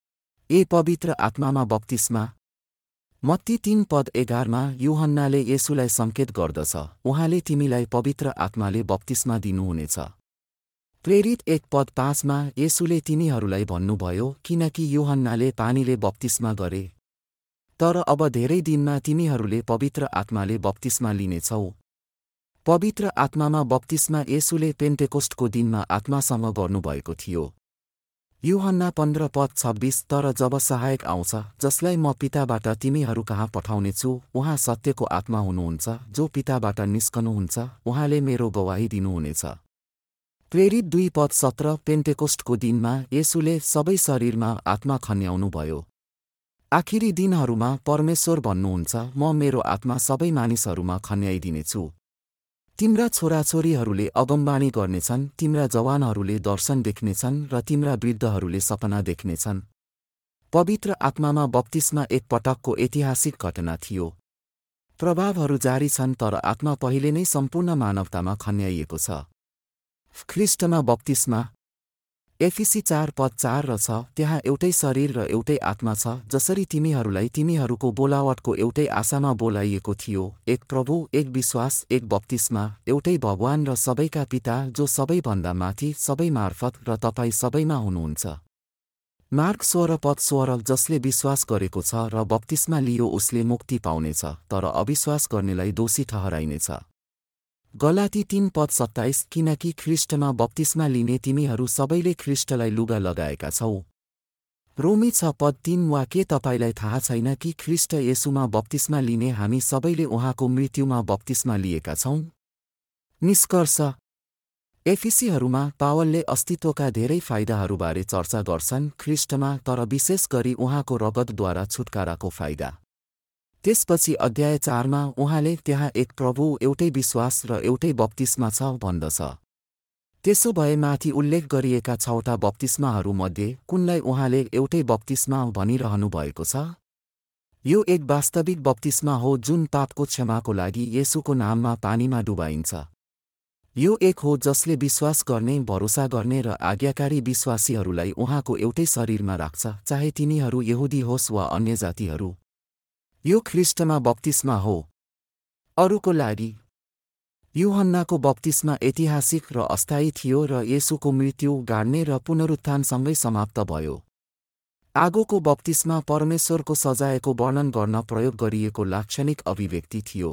ए पवित्र आत्मामा बप्तिस्मा। मत्ती तीन पद एघारमा यूहन्नाले येशूलाई संकेत गर्दछ, उहाँले तिमीलाई पवित्र आत्माले बप्तिस्मा दिनुहुनेछ। प्रेरित एक पद पाँचमा येशूले तिनीहरूलाई भन्नुभयो, किनकि यूहन्नाले पानीले बप्तिस्मा गरे, तर अब धेरै दिनमा तिमीहरूले पवित्र आत्माले बप्तिस्मा लिनेछौ। पवित्र आत्मामा बप्तिस्मा येशूले पेन्टेकोस्टको दिनमा आत्मासँग गर्नुभएको थियो। यूहन्ना पन्ध्र पद छब्बीस। तर जब सहायक आउँछ, जसलाई म पिताबाट तिमीहरू कहाँ पठाउनेछु, उहाँ सत्यको आत्मा हुनुहुन्छ, जो पिताबाट निस्कनुहुन्छ, उहाँले मेरो गवाही दिनुहुनेछ। प्रेरित दुई पद सत्र। पेन्टेकोस्टको दिनमा येशूले सबै शरीरमा आत्मा खन्याउनुभयो। आखिरी दिनहरूमा परमेश्वर भन्नुहुन्छ, म मेरो आत्मा सबै मानिसहरूमा खन्याइदिनेछु। तिम्रा छोराछोरीहरूले अगमबाणी गर्नेछन्, तिम्रा जवानहरूले दर्शन देख्नेछन् र तिम्रा वृद्धहरूले सपना देख्नेछन्। पवित्र आत्मामा बप्तिस्मा एक पटकको ऐतिहासिक घटना थियो। प्रभावहरू जारी छन्, तर आत्मा पहिले नै सम्पूर्ण मानवतामा खन्याइएको छ। ख्रीष्टमा बप्तिस्मा। एफिसी चार पद चार र छ। त्यहाँ एउटै शरीर र एउटै आत्मा छ, जसरी तिमीहरूलाई तिमीहरूको बोलावटको एउटै आशामा बोलाइएको थियो, एक प्रभु, एक विश्वास, एक बप्तिस्मा, एउटै भगवान र सबैका पिता, जो सबैभन्दा माथि, सबै मार्फत र तपाईँ सबैमा हुनुहुन्छ। मार्क सोह्र पद सोह्र। जसले विश्वास गरेको छ र बप्तिस्मा लियो उसले मुक्ति पाउनेछ, तर अविश्वास गर्नेलाई दोषी ठहराइनेछ। गलाती तीन पद सत्ताइस। किनकि ख्रीष्टमा बप्तिस्मा लिने तिमीहरू सबैले ख्रीष्टलाई लुगा लगाएका छौ। रोमी छ पद तीन। वा के तपाईलाई थाहा छैन कि ख्रीष्ट येशूमा बप्तिस्मा लिने हामी सबैले उहाँको मृत्युमा बप्तिस्मा लिएका छौं? निष्कर्ष, एफिसीहरूमा पावलले अस्तित्वका धेरै फाइदाहरूबारे चर्चा गर्छन् ख्रीष्टमा, तर विशेष गरी उहाँको रगतद्वारा छुटकाराको फाइदा। त्यसपछि अध्याय चारमा उहाँले त्यहाँ एक प्रभु, एउटै विश्वास र एउटै बप्तिस्मा छ भन्दछ। त्यसो भए माथि उल्लेख गरिएका छवटा बप्तिस्माहरूमध्ये कुनलाई उहाँले एउटै बप्तिस्मा भनिरहनु भएको छ? यो एक वास्तविक बप्तिस्मा हो जुन पापको क्षमाको लागि येशूको नाममा पानीमा डुबाइन्छ। यो एक हो जसले विश्वास गर्ने, भरोसा गर्ने र आज्ञाकारी विश्वासीहरूलाई उहाँको एउटै शरीरमा राख्छ, चाहे तिनीहरू यहुदी होस् वा अन्य जातिहरू। यो ख्रीष्टमा बप्तिस्मा हो। अरूको लागि यूहन्नाको बप्तिस्मा ऐतिहासिक र अस्थायी थियो र येशूको मृत्यु, गाड्ने र पुनरुत्थानसँगै समाप्त भयो। आगोको बप्तिस्मा परमेश्वरको सजायको वर्णन गर्न प्रयोग गरिएको लाक्षणिक अभिव्यक्ति थियो।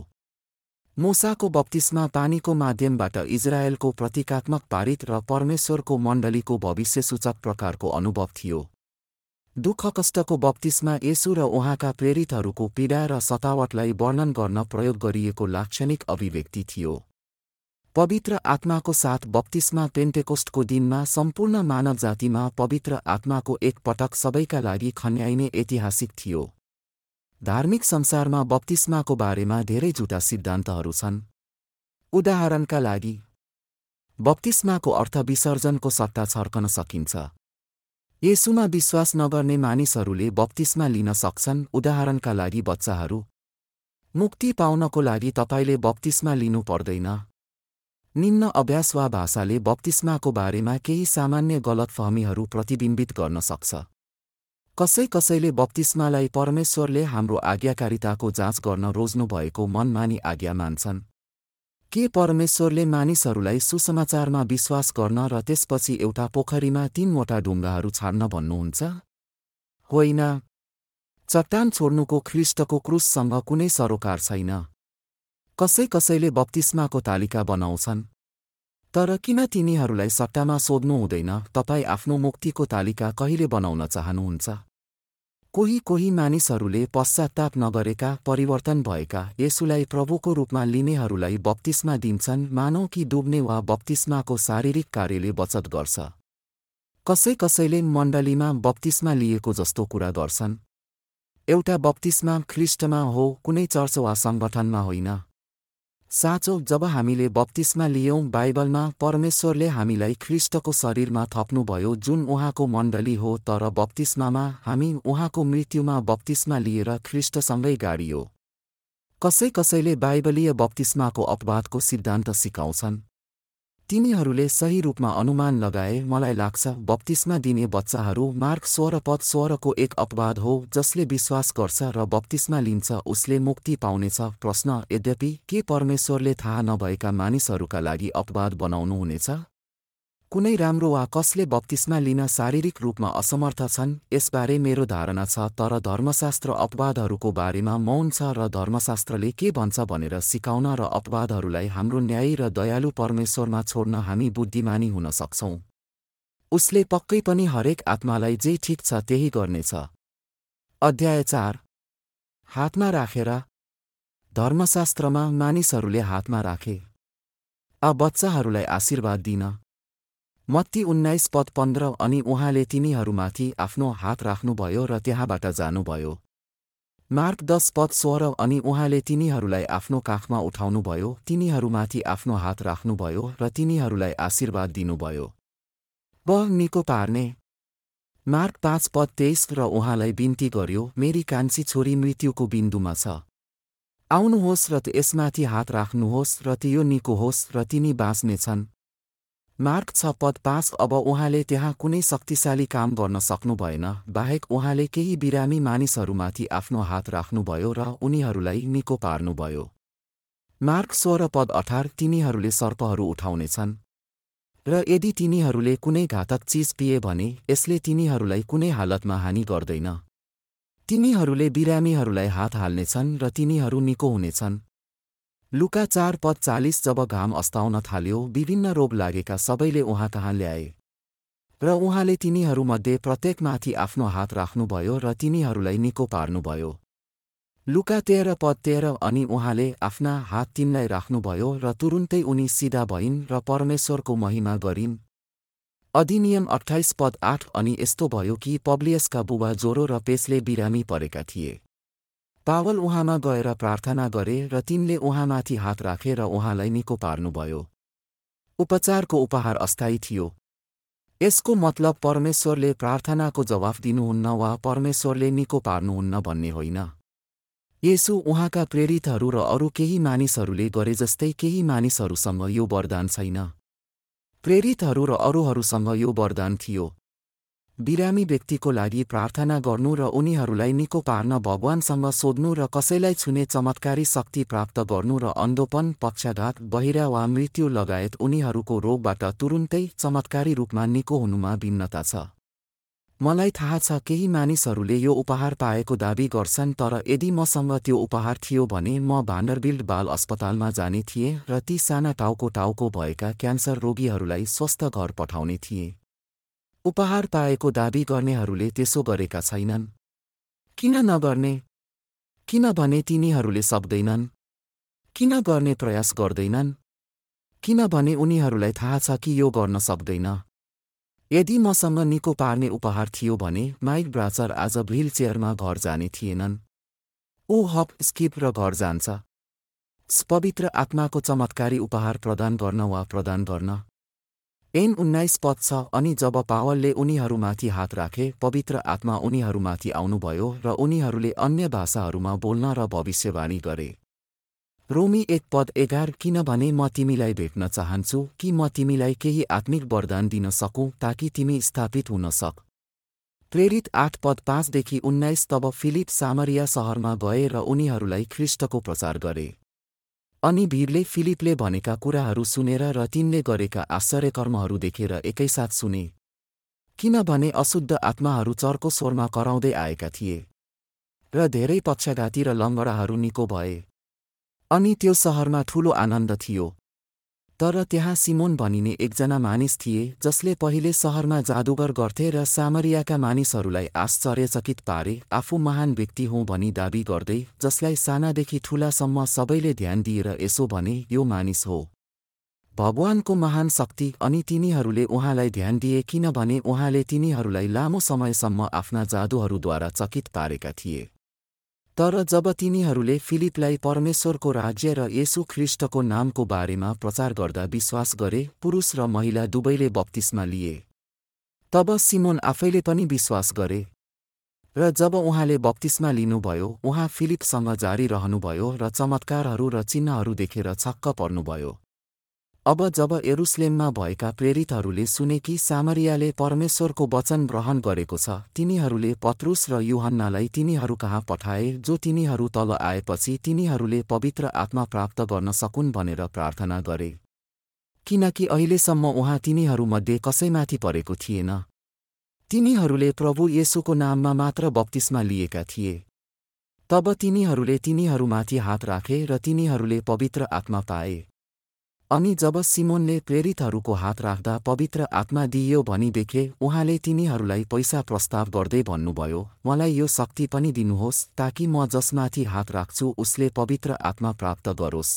मूसाको बप्तिस्मा पानीको माध्यमबाट इजरायलको प्रतीकात्मक पारित र परमेश्वरको मण्डलीको भविष्यसूचक प्रकारको अनुभव थियो। दुःखकष्टको बप्तिस्मा येशू र उहाँका प्रेरितहरूको पीडा र सतावटलाई वर्णन गर्न प्रयोग गरिएको लाक्षणिक अभिव्यक्ति थियो। पवित्र आत्माको साथ बप्तिस्मा पेन्टेकोस्टको दिनमा सम्पूर्ण मानव जातिमा पवित्र आत्माको एक पटक सबैका लागि खन्याइने ऐतिहासिक थियो। धार्मिक संसारमा बप्तिस्माको बारेमा धेरै झुटा सिद्धान्तहरू छन्। उदाहरणका लागि, बप्तिस्माको अर्थ विसर्जनको सट्टा छर्कन सकिन्छ। येशूमा विश्वास नगर्ने मानिसहरूले बप्तिस्मा लिन सक्छन्। उदाहरणका लागि बच्चाहरू। मुक्ति पाउनको लागि तपाईले बप्तिस्मा लिनु पर्दैन। निम्न अभ्यास वा भाषाले बप्तिस्माको बारेमा केही सामान्य गलतफहमीहरू प्रतिबिम्बित गर्न सक्छ। कसै कसैले बप्तिस्मालाई परमेश्वरले हाम्रो आज्ञाकारिताको जाँच गर्न रोज्नु भएको मनमानी आज्ञा मान्छन्। के परमेश्वरले मानिसहरूलाई सुसमाचारमा विश्वास गर्न र त्यसपछि एउटा पोखरीमा तीनवटा ढुङ्गाहरू छाड्न भन्नुहुन्छ? होइन। चट्टान छोड्नुको ख्रीष्टको क्रुससँग कुनै सरोकार छैन। कसै कसैले बप्तिस्माको तालिका बनाउँछन्। तर किन तिनीहरूलाई सट्टामा सोध्नु हुँदैन, तपाईँ आफ्नो मुक्तिको तालिका कहिले बनाउन चाहनुहुन्छ? कोही कोही मानिसहरूले पश्चात्ताप नगरेका, परिवर्तन भएका, येशूलाई प्रभुको रूपमा लिनेहरूलाई बप्तिस्मा दिन्छन्, मानौ कि डुब्ने वा बप्तिस्माको शारीरिक कार्यले बचत गर्छ। कसै कसैले मण्डलीमा बप्तिस्मा लिएको जस्तो कुरा गर्छन्। एउटा बप्तिस्मा ख्रीष्टमा हो, कुनै चर्च वा सङ्गठनमा होइन। साँचो, जब हामीले बप्तिस्मा लियौँ, बाइबलमा परमेश्वरले हामीलाई ख्रीष्टको शरीरमा थप्नुभयो जुन उहाँको मण्डली हो, तर बप्तिस्मामा हामी उहाँको मृत्युमा बप्तिस्मा लिएर ख्रीष्टसँगै गाडियो। कसै कसैले बाइबलीय बप्तिस्माको अपवादको सिद्धान्त सिकाउँछन्। तिनीहरूले सही रूपमा अनुमान लगाए, मलाई लाग्छ बप्तिस्मा दिने बच्चाहरू मार्क सोह्र पद सोह्रको एक अपवाद हो। जसले विश्वास गर्छ र बप्तिस्मा लिन्छ उसले मुक्ति पाउनेछ। प्रश्न: यद्यपि के परमेश्वरले थाहा नभएका मानिसहरूका लागि अपवाद बनाउनु हुनेछ? कुनै राम्रो वा कसले बप्तिस्मा लिन शारीरिक रूपमा असमर्थ छन्? यसबारे मेरो धारणा छ, तर धर्मशास्त्र अपवादहरूको बारेमा मौन छ र धर्मशास्त्रले के भन्छ भनेर सिकाउन र अपवादहरूलाई हाम्रो न्यायी र दयालु परमेश्वरमा छोड्न हामी बुद्धिमानी हुन सक्छौँ। उसले पक्कै पनि हरेक आत्मालाई जे ठिक छ त्यही गर्नेछ। अध्याय चार। हातमा राखेर। धर्मशास्त्रमा मानिसहरूले हातमा राखे आ बच्चाहरूलाई आशीर्वाद दिन। मत्ती उन्नाइस पद पन्ध्र अनि उहाँले तिनीहरूमाथि आफ्नो हात राख्नुभयो र त्यहाँबाट जानुभयो। मार्क दस पद सोह्र अनि उहाँले तिनीहरूलाई आफ्नो काखमा उठाउनुभयो, तिनीहरूमाथि आफ्नो हात राख्नुभयो र तिनीहरूलाई आशीर्वाद दिनुभयो। ब निको पार्ने। मार्क पाँच पद तेइस र उहाँलाई बिन्ती गर्यो, मेरी कान्छी छोरी मृत्युको बिन्दुमा छ। आउनुहोस् र यसमाथि हात राख्नुहोस् र त्यो निको होस् र तिनी बाँच्नेछन्। मार्क छ पद पाँच अब उहाँले त्यहाँ कुनै शक्तिशाली काम गर्न सक्नु भएन, बाहेक उहाँले केही बिरामी मानिसहरूमाथि आफ्नो हात राख्नुभयो र उनीहरूलाई निको पार्नुभयो। मार्क सोह्र पद अठार तिनीहरूले सर्पहरू उठाउनेछन् र यदि तिनीहरूले कुनै घातक चिज पिए भने यसले तिनीहरूलाई कुनै हालतमा हानि गर्दैन। तिनीहरूले बिरामीहरूलाई हात हाल्नेछन् र तिनीहरू निको हुनेछन्। लुका चार पद चालिस जब घाम अस्ताउन थाल्यो, विभिन्न रोग लागेका सबैले उहाँ कहाँ ल्याए र उहाँले तिनीहरूमध्ये प्रत्येकमाथि आफ्नो हात राख्नुभयो र तिनीहरूलाई निको पार्नुभयो। लुका तेह्र पद तेह्र अनि उहाँले आफ्ना हात तिनलाई राख्नुभयो र तुरुन्तै उनी सिधा भइन् र परमेश्वरको महिमा गरिन्। अधिनियम अट्ठाइस पद आठ अनि यस्तो भयो कि पब्लियसका बुबा ज्वरो र पेसले बिरामी परेका थिए। पावल उहाँमा गएर प्रार्थना गरे र तिनले उहाँमाथि हात राखे र उहाँलाई निको पार्नुभयो। उपचारको उपहार अस्थायी थियो। यसको मतलब परमेश्वरले प्रार्थनाको जवाफ दिनुहुन्न वा परमेश्वरले निको पार्नुहुन्न भन्ने होइन। येशू, उहाँका प्रेरितहरू र अरू केही मानिसहरूले गरे जस्तै केही मानिसहरूसँग यो वरदान छैन। प्रेरितहरू र अरूहरूसँग यो वरदान थियो। बिरामी व्यक्तिको लागि प्रार्थना गर्नु र उनीहरूलाई निको पार्न भगवानसँग सोध्नु र कसैलाई छुने चमत्कारी शक्ति प्राप्त गर्नु र अन्धोपन, पक्षाघात, बहिरा वा मृत्यु लगायत उनीहरूको रोगबाट तुरुन्तै चमत्कारी रूपमा निको हुनुमा भिन्नता छ। मलाई थाहा छ केही मानिसहरूले यो उपहार पाएको दाबी गर्छन्, तर यदि मसँग त्यो उपहार थियो भने म भान्डरबिल्ट बाल अस्पतालमा जाने थिएँ र ती साना टाउको टाउको भएका क्यान्सर रोगीहरूलाई स्वस्थ घर पठाउने थिएँ। उपहार पाएको दाबी गर्नेहरूले त्यसो गरेका छैनन्। किन नगर्ने? किनभने तिनीहरूले सक्दैनन्। किन गर्ने प्रयास गर्दैनन्? किनभने उनीहरूलाई थाहा छ कि यो गर्न सक्दैन। यदि मसँग निको पार्ने उपहार थियो भने माइक ब्राचर आज व्हील चेयरमा घर जाने थिएनन्। ऊ हप स्किप र घर जान्छ। पवित्र आत्माको चमत्कारी उपहार प्रदान गर्न वा प्रदान गर्न। एन उन्नाइस पद छ, अनि जब पावलले उनीहरूमाथि हात राखे, पवित्र आत्मा उनीहरूमाथि आउनुभयो र उनीहरूले अन्य भाषाहरूमा बोल्न र भविष्यवाणी गरे। रोमी एक पद एघार, किनभने म तिमीलाई भेट्न चाहन्छु कि म तिमीलाई केही आत्मिक वरदान दिन सकूँ ताकि तिमी स्थापित हुन सक। प्रेरित आठ पद पाँचदेखि उन्नाइस, तब फिलिप सामरिया शहरमा गए र उनीहरूलाई ख्रीष्टको प्रचार गरे। अनि भिडले फिलिपले भनेका कुराहरू सुनेर र तिनले गरेका आश्चर्यकर्महरू देखेर एकैसाथ सुने, किनभने अशुद्ध आत्माहरू चर्को स्वरमा कराउँदै आएका थिए र धेरै पक्षघाती र लङ्गडाहरू निको भए। अनि त्यो शहरमा ठूलो आनन्द थियो। तर त्यहाँ सिमोन भनिने एकजना मानिस थिए जसले पहिले शहरमा जादुगर गर्थे र सामरियाका मानिसहरूलाई आश्चर्यचकित पारे, आफू महान व्यक्ति हुँ भनी दाबी गर्दै, जसलाई सानादेखि ठूलासम्म सबैले ध्यान दिएर यसो भने, यो मानिस हो भगवानको महान शक्ति। अनि तिनीहरूले उहाँलाई ध्यान दिए किनभने उहाँले तिनीहरूलाई लामो समयसम्म आफ्ना जादुहरूद्वारा चकित पारेका थिए। तर जब तिनीहरूले फिलिपलाई परमेश्वरको राज्य र येशू ख्रीष्टको नामको बारेमा प्रचार गर्दा विश्वास गरे, पुरुष र महिला दुवैले बप्तिस्मा लिए। तब सिमोन आफैले पनि विश्वास गरे र जब उहाँले बप्तिस्मा लिनुभयो, उहाँ फिलिपसँग जारी रहनुभयो र चमत्कारहरू र चिन्हहरू देखेर छक्क पर्नुभयो। अब जब यरुशलेममा भएका प्रेरितहरूले सुने कि सामरियाले परमेश्वरको वचन ग्रहण गरेको छ, तिनीहरूले पत्रुस र यूहन्नालाई तिनीहरू कहाँ पठाए, जो तिनीहरू तल आएपछि तिनीहरूले पवित्र आत्मा प्राप्त गर्न सकुन् भनेर प्रार्थना गरे, किनकि अहिलेसम्म उहाँ तिनीहरूमध्ये कसैमाथि परेको थिएन। तिनीहरूले प्रभु येशूको नाममा मात्र बप्तिस्मा लिएका थिए। तब तिनीहरूले तिनीहरूमाथि हात राखे र तिनीहरूले पवित्र आत्मा पाए। अनि जब सिमोनले प्रेरितहरूको हात राख्दा पवित्र आत्मा दिइयो भनी देखे, उहाँले तिनीहरूलाई पैसा प्रस्ताव गर्दै भन्नुभयो, मलाई यो शक्ति पनि दिनुहोस् ताकि म जसमाथि हात राख्छु उसले पवित्र आत्मा प्राप्त गरोस्।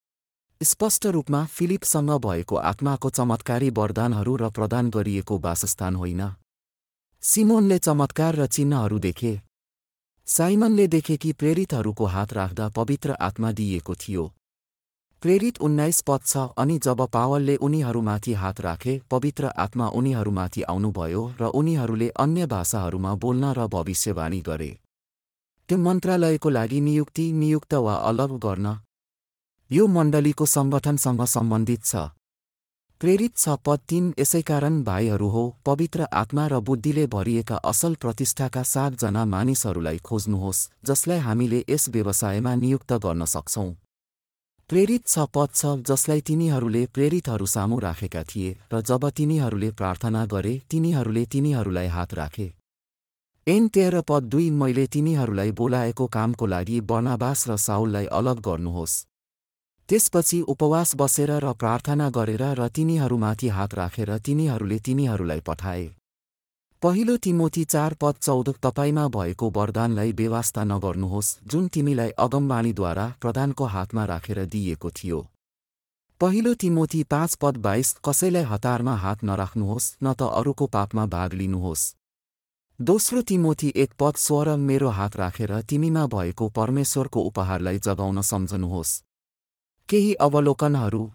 स्पष्ट रूपमा फिलिपसँग भएको आत्माको चमत्कारी वरदानहरू र प्रदान गरिएको वासस्थान होइन। सिमोनले चमत्कार र चिन्हहरू देखे। साइमनले देखे कि प्रेरितहरूको हात राख्दा पवित्र आत्मा दिइएको थियो। प्रेरित उन्नाइस पद छ, अनि जब पावलले उनीहरूमाथि हात राखे, पवित्र आत्मा उनीहरूमाथि आउनुभयो र उनीहरूले अन्य भाषाहरूमा बोल्न र भविष्यवाणी गरे। त्यो मन्त्रालयको लागि नियुक्ति नियुक्त वा अलग गर्न यो मण्डलीको सङ्गठनसँग सम्बन्धित छ। प्रेरित छ पद तीन, यसैकारण भाइहरू हो, पवित्र आत्मा र बुद्धिले भरिएका असल प्रतिष्ठाका सातजना मानिसहरूलाई खोज्नुहोस् जसलाई हामीले यस व्यवसायमा नियुक्त गर्न सक्छौँ। प्रेरित छ पद छ, जसलाई तिनीहरूले प्रेरितहरू सामु राखेका थिए र जब तिनीहरूले प्रार्थना गरे तिनीहरूले तिनीहरूलाई हात राखे। एन तेह्र पद दुई, मैले तिनीहरूलाई बोलाएको कामको लागि बर्नाबास र साउललाई अलग गर्नुहोस्। त्यसपछि उपवास बसेर र प्रार्थना गरेर र तिनीहरूमाथि हात राखेर तिनीहरूले तिनीहरूलाई पठाए। पहिलो तिमोथी चार पद चौध, तपाईमा भएको वरदानलाई बेवास्ता नगर्नुहोस् जुन तिमीलाई अगमवाणीद्वारा प्रधानको हातमा राखेर दिइएको थियो। पहिलो तिमोथी पाँच पद बाइस, कसैलाई हतारमा हात नराख्नुहोस् न त अरूको पापमा भाग लिनुहोस्। दोस्रो तिमोथी एक पद सोह्र, मेरो हात राखेर तिमीमा भएको परमेश्वरको उपहारलाई जगाउन सम्झनुहोस्। केही अवलोकनहरू।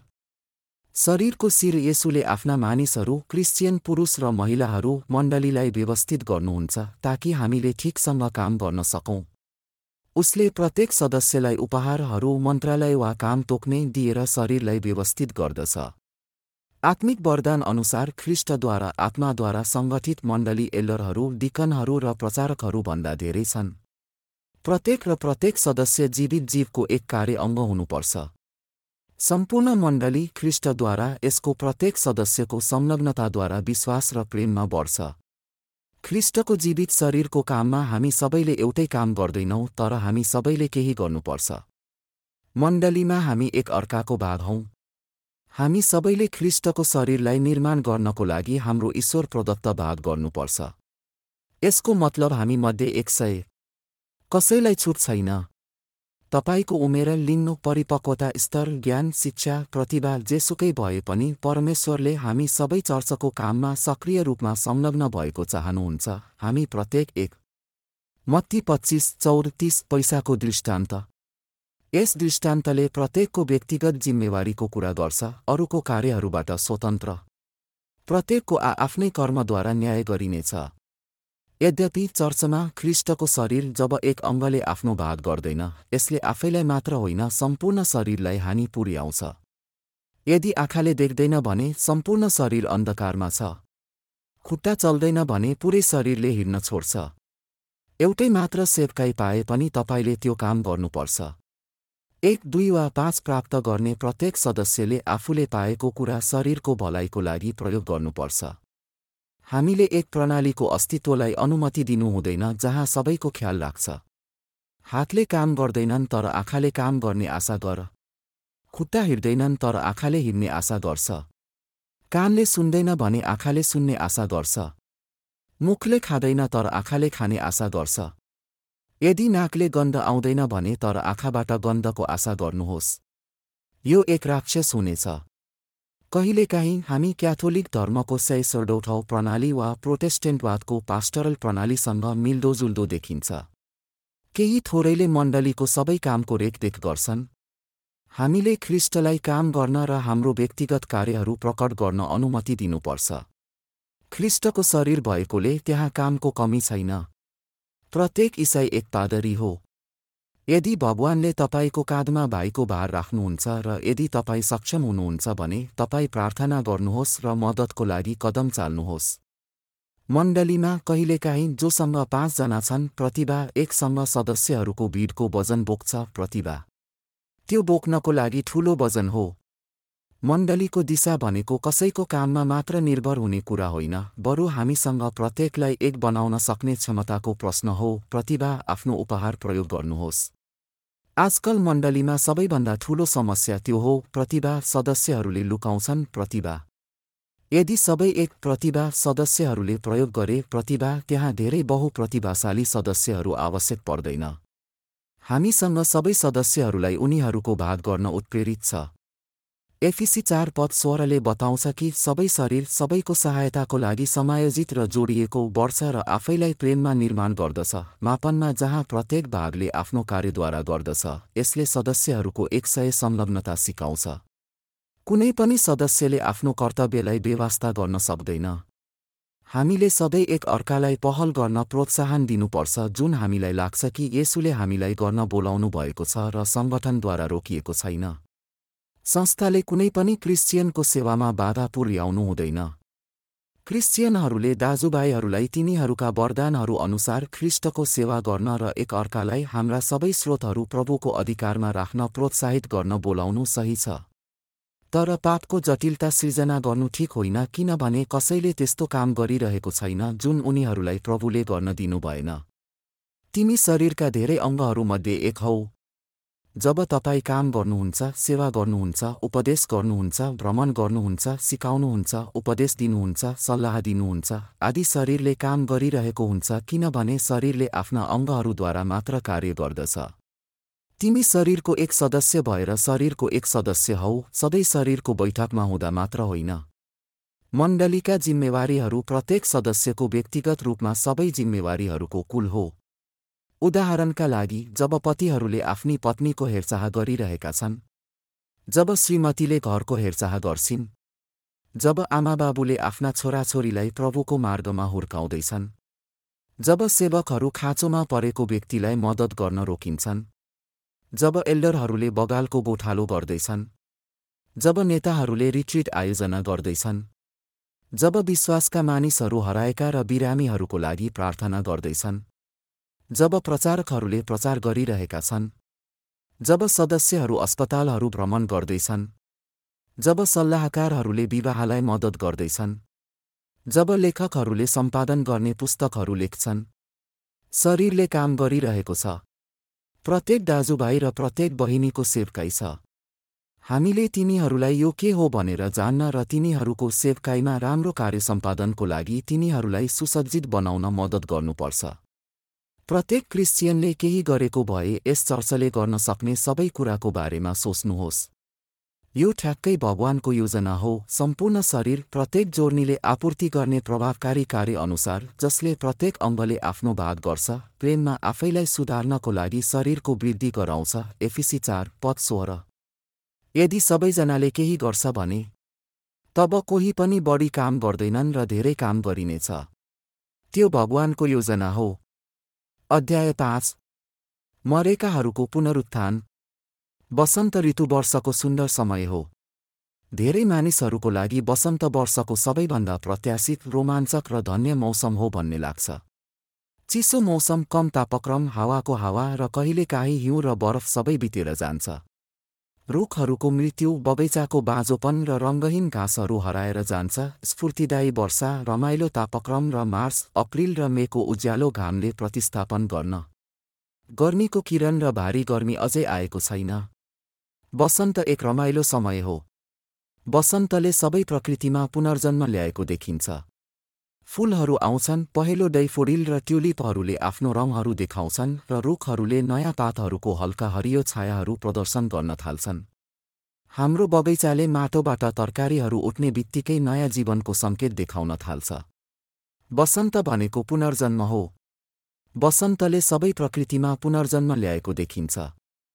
शरीरको शिर येशूले आफ्ना मानिसहरू, क्रिस्चियन पुरुष र महिलाहरू, मण्डलीलाई व्यवस्थित गर्नुहुन्छ ताकि हामीले ठिकसँग काम गर्न सकौँ। उसले प्रत्येक सदस्यलाई उपहारहरू, मन्त्रालय वा काम तोक्ने दिएर शरीरलाई व्यवस्थित गर्दछ। आत्मिक वरदान अनुसार ख्रीष्टद्वारा आत्माद्वारा सङ्गठित मण्डली एल्डरहरू, डिकनहरू र प्रचारकहरू भन्दा धेरै छन्। प्रत्येक र प्रत्येक सदस्य जीवित जीवको एक कार्य अङ्ग हुनुपर्छ। सम्पूर्ण मण्डली ख्रीष्टद्वारा यसको प्रत्येक सदस्यको संलग्नताद्वारा विश्वास र प्रेममा बढ्छ। ख्रीष्टको जीवित शरीरको काममा हामी सबैले एउटै काम गर्दैनौँ, तर हामी सबैले केही गर्नुपर्छ। मण्डलीमा हामी एक अर्काको भाग हौँ। हामी सबैले ख्रीष्टको शरीरलाई निर्माण गर्नको लागि हाम्रो ईश्वर प्रदत्त भाग गर्नुपर्छ। यसको मतलब हामी मध्ये एक सय कसैलाई छुट छैन। तपाईको उमेर, लिङ्ग, परिपक्वता स्तर, ज्ञान, शिक्षा, प्रतिभा जेसुकै भए पनि परमेश्वरले हामी सबै चर्चको काममा सक्रिय रूपमा संलग्न भएको चाहनुहुन्छ। हामी प्रत्येक एक। मत्ती पच्चीस चौध तीस, पैसाको दृष्टान्त। यस दृष्टान्तले प्रत्येकको व्यक्तिगत जिम्मेवारीको कुरा गर्छ, अरूको कार्यहरूबाट स्वतन्त्र। प्रत्येकको आ आफ्नै कर्मद्वारा न्याय गरिनेछ। यद्यपि चर्चमा ख्रीष्टको शरीर जब एक अङ्गले आफ्नो भाग गर्दैन, यसले आफैलाई मात्र होइन सम्पूर्ण शरीरलाई हानि पुर्याउँछ। यदि आँखाले देख्दैन भने सम्पूर्ण शरीर अन्धकारमा छ। खुट्टा चल्दैन भने पुरै शरीरले हिँड्न छोड्छ। एउटै मात्र सेवकाई पाए पनि तपाईले त्यो काम गर्नुपर्छ। एक दुई वा पाँच प्राप्त गर्ने प्रत्येक सदस्यले आफूले पाएको कुरा शरीरको भलाइको लागि प्रयोग गर्नुपर्छ। हामीले एक प्रणालीको अस्तित्वलाई अनुमति दिनु हुँदैन जहाँ सबैको ख्याल राख्छ। हातले काम गर्दैनन् तर आँखाले काम गर्ने आशा गर। खुट्टा हिँड्दैनन् तर आँखाले हिँड्ने आशा गर्छ। कानले सुन्दैन भने आँखाले सुन्ने आशा गर्छ। मुखले खाँदैन तर आँखाले खाने आशा गर्छ। यदि नाकले गन्ध आउँदैन भने तर आँखाबाट गन्धको आशा गर्नुहोस्। यो एक राक्षस हुनेछ। कहिलेकाहीँ हामी क्याथोलिक धर्मको सैसर्डोठौ प्रणाली वा प्रोटेस्टेन्टवादको पास्टरल प्रणालीसँग मिल्दोजुल्दो देखिन्छ। केही थोरैले मण्डलीको सबै कामको रेखदेख गर्छन्। हामीले ख्रीष्टलाई काम गर्न र हाम्रो व्यक्तिगत कार्यहरू प्रकट गर्न अनुमति दिनुपर्छ। ख्रीष्टको शरीर भएकोले त्यहाँ कामको कमी छैन। प्रत्येक इसाई एक पादरी हो। यदि भगवानले तपाईको काँधमा भाइको भार राख्नुहुन्छ र यदि तपाईँ सक्षम हुनुहुन्छ भने तपाईँ प्रार्थना गर्नुहोस् र मद्दतको लागि कदम चाल्नुहोस्। मण्डलीमा कहिलेकाहीँ जोसँग पाँचजना छन्, प्रतिभा एकसँग सदस्यहरूको भिडको वजन बोक्छ। प्रतिभा त्यो बोक्नको लागि ठूलो वजन हो। मण्डलीको दिशा भनेको कसैको काममा मात्र निर्भर हुने कुरा होइन, बरु हामीसँग प्रत्येकलाई एक बनाउन सक्ने क्षमताको प्रश्न हो। प्रतिभा आफ्नो उपहार प्रयोग गर्नुहोस्। आजकल मण्डलीमा सबैभन्दा ठूलो समस्या त्यो हो, प्रतिभा सदस्यहरूले लुकाउँछन्। प्रतिभा यदि सबै एक प्रतिभा सदस्यहरूले प्रयोग गरे प्रतिभा, त्यहाँ धेरै बहुप्रतिभाशाली सदस्यहरू आवश्यक पर्दैन। हामीसँग सबै सदस्यहरूलाई उनीहरूको भाग गर्न उत्प्रेरित छ। एफिसी चार पद सोह्रले बताउँछ कि सबै शरीर सबैको सहायताको लागि समायोजित र जोडिएको वर्ष र आफैलाई प्रेममा निर्माण गर्दछ, मापनमा जहाँ प्रत्येक भागले आफ्नो कार्यद्वारा गर्दछ। यसले सदस्यहरूको एक सय संलग्नता सिकाउँछ। कुनै पनि सदस्यले आफ्नो कर्तव्यलाई बेवास्ता गर्न सक्दैन। हामीले सधैँ एक अर्कालाई पहल गर्न प्रोत्साहन दिनुपर्छ, जुन हामीलाई लाग्छ कि येशूले हामीलाई गर्न बोलाउनु भएको छ र सङ्गठनद्वारा रोकिएको छैन। संस्थाले कुनै पनि क्रिश्चियनको सेवामा बाधा पुर्याउनु हुँदैन। क्रिश्चियनहरूले दाजुभाइहरूलाई तिनीहरूका वरदानहरू अनुसार ख्रीष्टको सेवा गर्न र एक अर्कालाई हाम्रा सबै स्रोतहरू प्रभुको अधिकारमा राख्न प्रोत्साहित गर्न बोलाउनु सही छ। तर पापको जटिलता सृजना गर्नु ठिक होइन, किनभने कसैले त्यस्तो काम गरिरहेको छैन जुन उनीहरूलाई प्रभुले गर्न दिनु भएन। तिमी शरीरका धेरै अङ्गहरूमध्ये एक हौ। जब तपाईँ काम गर्नुहुन्छ, सेवा गर्नुहुन्छ, उपदेश गर्नुहुन्छ, भ्रमण गर्नुहुन्छ, सिकाउनुहुन्छ, उपदेश दिनुहुन्छ, सल्लाह दिनुहुन्छ आदि, शरीरले काम गरिरहेको हुन्छ, किनभने शरीरले आफ्ना अङ्गहरूद्वारा मात्र कार्य गर्दछ। तिमी शरीरको एक सदस्य भएर शरीरको एक सदस्य हौ, सधैँ शरीरको बैठकमा हुँदा मात्र होइन। मण्डलीका जिम्मेवारीहरू प्रत्येक सदस्यको व्यक्तिगत रूपमा सबै जिम्मेवारीहरूको कुल हो। उदाहरणका लागि, जब पतिहरूले आफ्नी पत्नीको हेरचाह गरिरहेका छन्, जब श्रीमतीले घरको हेरचाह गर्छिन्, जब आमाबाबुले आफ्ना छोराछोरीलाई प्रभुको मार्गमा हुर्काउँदैछन्, जब सेवकहरू खाँचोमा परेको व्यक्तिलाई मद्दत गर्न रोकिन्छन्, जब एल्डरहरूले बगालको गोठालो गर्दैछन्, जब नेताहरूले रिट्रिट आयोजना गर्दैछन्, जब विश्वासका मानिसहरू हराएका र बिरामीहरूको लागि प्रार्थना गर्दैछन्, जब प्रचारकहरूले प्रचार गरिरहेका छन्, जब सदस्यहरू अस्पतालहरू भ्रमण गर्दैछन्, जब सल्लाहकारहरूले विवाहलाई मद्दत गर्दैछन्, जब लेखकहरूले सम्पादन गर्ने पुस्तकहरू लेख्छन्, शरीरले काम गरिरहेको छ। प्रत्येक दाजुभाइ र प्रत्येक बहिनीको सेवकाई छ। हामीले तिनीहरूलाई यो के हो भनेर जान्न र तिनीहरूको सेवकाईमा राम्रो कार्य सम्पादनको लागि तिनीहरूलाई सुसज्जित बनाउन मद्दत गर्नुपर्छ। प्रत्येक क्रिश्चियनले केही गरेको भए यस चर्चले गर्न सक्ने सबै कुराको बारेमा सोच्नुहोस्। यो ठ्याक्कै भगवानको योजना हो, सम्पूर्ण शरीर प्रत्येक जोर्नीले आपूर्ति गर्ने प्रभावकारी कार्य अनुसार, जसले प्रत्येक अङ्गले आफ्नो भाग गर्छ, प्रेममा आफैलाई सुधार्नको लागि शरीरको वृद्धि गराउँछ। एफिसी चार पद सोह्र। यदि सबैजनाले केही गर्छ भने तब कोही पनि बढी काम गर्दैनन् र धेरै काम गरिनेछ। त्यो भगवानको योजना हो। अध्याय पाँच। मरेकाहरूको पुनरुत्थान। वसन्त ऋतु वर्षको सुन्दर समय हो। धेरै मानिसहरूको लागि वसन्त वर्षको सबैभन्दा प्रत्याशित, रोमाञ्चक र धन्य मौसम हो भन्ने लाग्छ। चिसो मौसम, कम तापक्रम, हावाको हावा र कहिलेकाहीँ हिउँ र बरफ सबै बितेर जान्छ। रुखहरूको मृत्यु, बगैँचाको बाँझोपन र रङ्गहीन घाँसहरू हराएर जान्छ। स्फूर्तिदायी वर्षा, रमाइलो तापक्रम र मार्च, अप्रिल र मेको उज्यालो घामले प्रतिस्थापन गर्न। गर्मीको किरण र भारी गर्मी अझै आएको छैन। वसन्त एक रमाइलो समय हो। वसन्तले सबै प्रकृतिमा पुनर्जन्म ल्याएको देखिन्छ। फूलहरू आउँछन्, पहेँलो डैफोडिल र ट्युलिपहरूले आफ्नो रङहरू देखाउँछन् र रुखहरूले नयाँ पातहरूको हल्का हरियो छायाहरू प्रदर्शन गर्न थाल्छन्। हाम्रो बगैँचाले माटोबाट तरकारीहरू उठ्ने बित्तिकै नयाँ जीवनको सङ्केत देखाउन थाल्छ। वसन्त भनेको पुनर्जन्म हो। वसन्तले सबै प्रकृतिमा पुनर्जन्म ल्याएको देखिन्छ।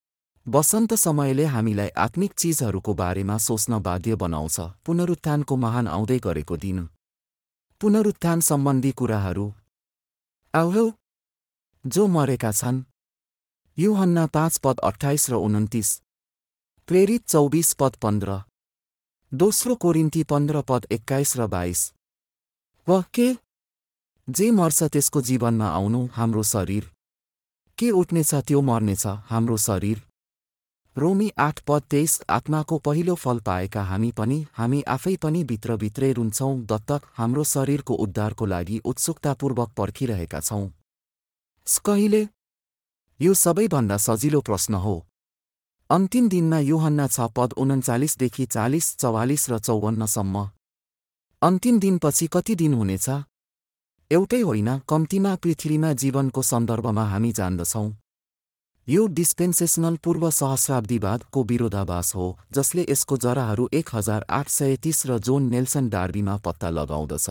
वसन्त समयले हामीलाई आत्मिक चिजहरूको बारेमा सोच्न बाध्य बनाउँछ। पुनरुत्थानको महान आउँदै गरेको दिन। पुनरुत्थान सम्बन्धी कुराहरू। औहो, जो मरेका छन्। यूहन्ना पाँच पद अट्ठाइस र उन्तिस। प्रेरित चौबिस पद पन्ध्र। दोस्रो कोरिन्थी पन्ध्र पद एक्काइस र बाइस। व के जे मर्छ त्यसको जीवनमा आउनु, हाम्रो शरीर। के उठ्नेछ त्यो मर्नेछ, हाम्रो शरीर। रोमी आठ पद तेइस। आत्माको पहिलो फल पाएका हामी पनि, हामी आफै पनि भित्रभित्रै रुन्छौँ, दत्तक, हाम्रो शरीरको उद्धारको लागि उत्सुकतापूर्वक पर्खिरहेका छौँ। कहिले? यो सबैभन्दा सजिलो प्रश्न हो। अन्तिम दिनमा यूहन्ना छ पद उन्चालिसदेखि चालिस, चौवालिस र चौवन्नसम्म। अन्तिम दिनपछि कति दिन हुनेछ? एउटै होइन, कम्तीमा पृथ्वीमा जीवनको सन्दर्भमा हामी जान्दछौँ। यो डिस्पेन्सेसनल पूर्व सहस्राब्दीवादको विरोधाभास हो, जसले यसको जराहरू एक हजार आठ सय तीस र जोन नेल्सन डार्बीमा पत्ता लगाउँदछ।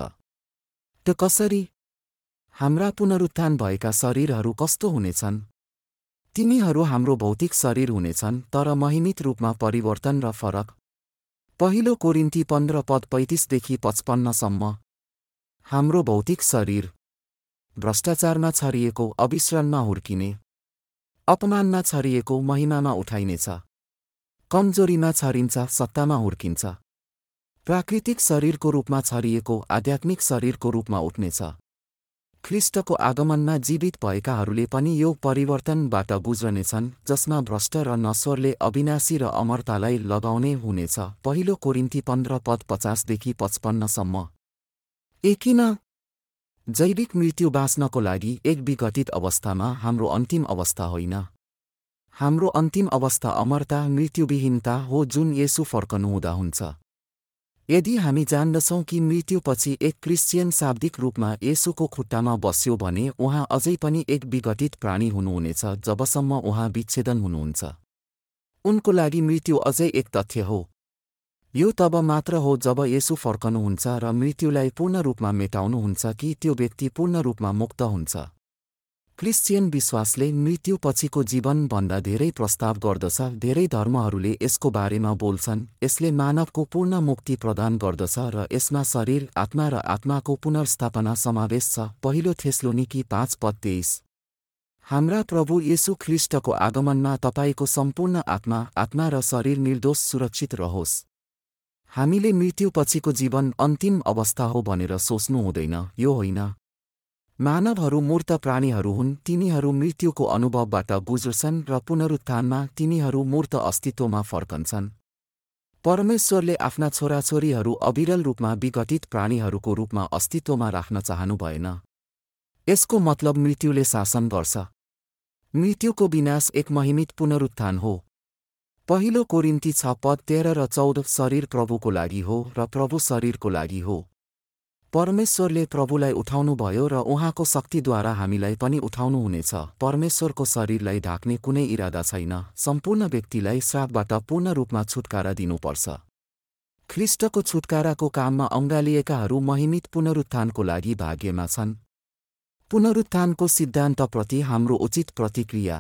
त कसरी? हाम्रा पुनरुत्थान भएका शरीरहरू कस्तो हुनेछन्? तिनीहरू हाम्रो भौतिक शरीर हुनेछन्, तर महिमित रूपमा परिवर्तन र फरक। पहिलो कोरिन्थी पन्ध्र पद पैँतिसदेखि पचपन्नसम्म। हाम्रो भौतिक शरीर भ्रष्टाचारमा छरिएको, अविश्राममा हुर्किने, अपमानमा छरिएको, महिमामा उठाइनेछ। कमजोरीमा छरिन्छ, सत्तामा हुर्किन्छ। प्राकृतिक शरीरको रूपमा छरिएको, आध्यात्मिक शरीरको रूपमा उठ्नेछ। ख्रिस्टको आगमनमा जीवित भएकाहरूले पनि यो परिवर्तनबाट गुज्रनेछन्, जसमा भ्रष्ट र नश्वरले अविनाशी र अमरतालाई लगाउने हुनेछ। पहिलो कोरिन्थी पन्ध्र पद पचासदेखि पचपन्नसम्म। ए किन? जैविक मृत्यु बाँच्नको लागि एक विघटित अवस्थामा हाम्रो अन्तिम अवस्था होइन। हाम्रो अन्तिम अवस्था अमरता, मृत्युविहीनता हो, जुन येशू फर्कनुहुँदा हुन्छ। यदि हामी जान्दछौँ कि मृत्युपछि एक क्रिस्चियन शाब्दिक रूपमा येशूको खुट्टामा बस्यो भने उहाँ अझै पनि एक विघटित प्राणी हुनुहुनेछ जबसम्म उहाँ विच्छेदन हुनुहुन्छ। उनको लागि मृत्यु अझै एक तथ्य हो। यो तब मात्र हो जब येशू फर्कनुहुन्छ र मृत्युलाई पूर्ण रूपमा मेटाउनुहुन्छ कि त्यो व्यक्ति पूर्ण रूपमा मुक्त हुन्छ। क्रिस्चियन विश्वासले मृत्युपछिको जीवनभन्दा धेरै प्रस्ताव गर्दछ। धेरै धर्महरूले यसको बारेमा बोल्छन्। यसले मानवको पूर्ण मुक्ति प्रदान गर्दछ र यसमा शरीर, आत्मा र आत्माको पुनर्स्थापना समावेश छ। पहिलो थेस्लोनिकी पाँच पद तेइस। हाम्रा प्रभु येशू ख्रिस्टको आगमनमा तपाईको सम्पूर्ण आत्मा, आत्मा र शरीर निर्दोष सुरक्षित रहोस्। हामीले मृत्युपछिको जीवन अन्तिम अवस्था हो भनेर सोच्नु हुँदैन, यो होइन। मानवहरू मूर्त प्राणीहरू हुन्, तिनीहरू मृत्युको अनुभवबाट गुज्रछन् र पुनरुत्थानमा तिनीहरू मूर्त अस्तित्वमा फर्कन्छन्। परमेश्वरले आफ्ना छोराछोरीहरू अविरल रूपमा विघटित प्राणीहरूको रूपमा अस्तित्वमा राख्न चाहनु भएन। यसको मतलब मृत्युले शासन गर्छ। मृत्युको विनाश एक महिमित पुनरुत्थान हो। पहिलो कोरिन्थी छ पद तेह्र र चौध। शरीर प्रभुको लागि हो र प्रभु शरीरको लागि हो। परमेश्वरले प्रभुलाई उठाउनुभयो र उहाँको शक्तिद्वारा हामीलाई पनि उठाउनुहुनेछ। परमेश्वरको शरीरलाई ढाक्ने कुनै इरादा छैन। सम्पूर्ण व्यक्तिलाई श्रापबाट पूर्ण रूपमा छुटकारा दिनुपर्छ। ख्रीष्टको छुटकाराको काममा अँगालिएकाहरू महिमित पुनरुत्थानको लागि भाग्यमा छन्। पुनरुत्थानको सिद्धान्तप्रति हाम्रो उचित प्रतिक्रिया।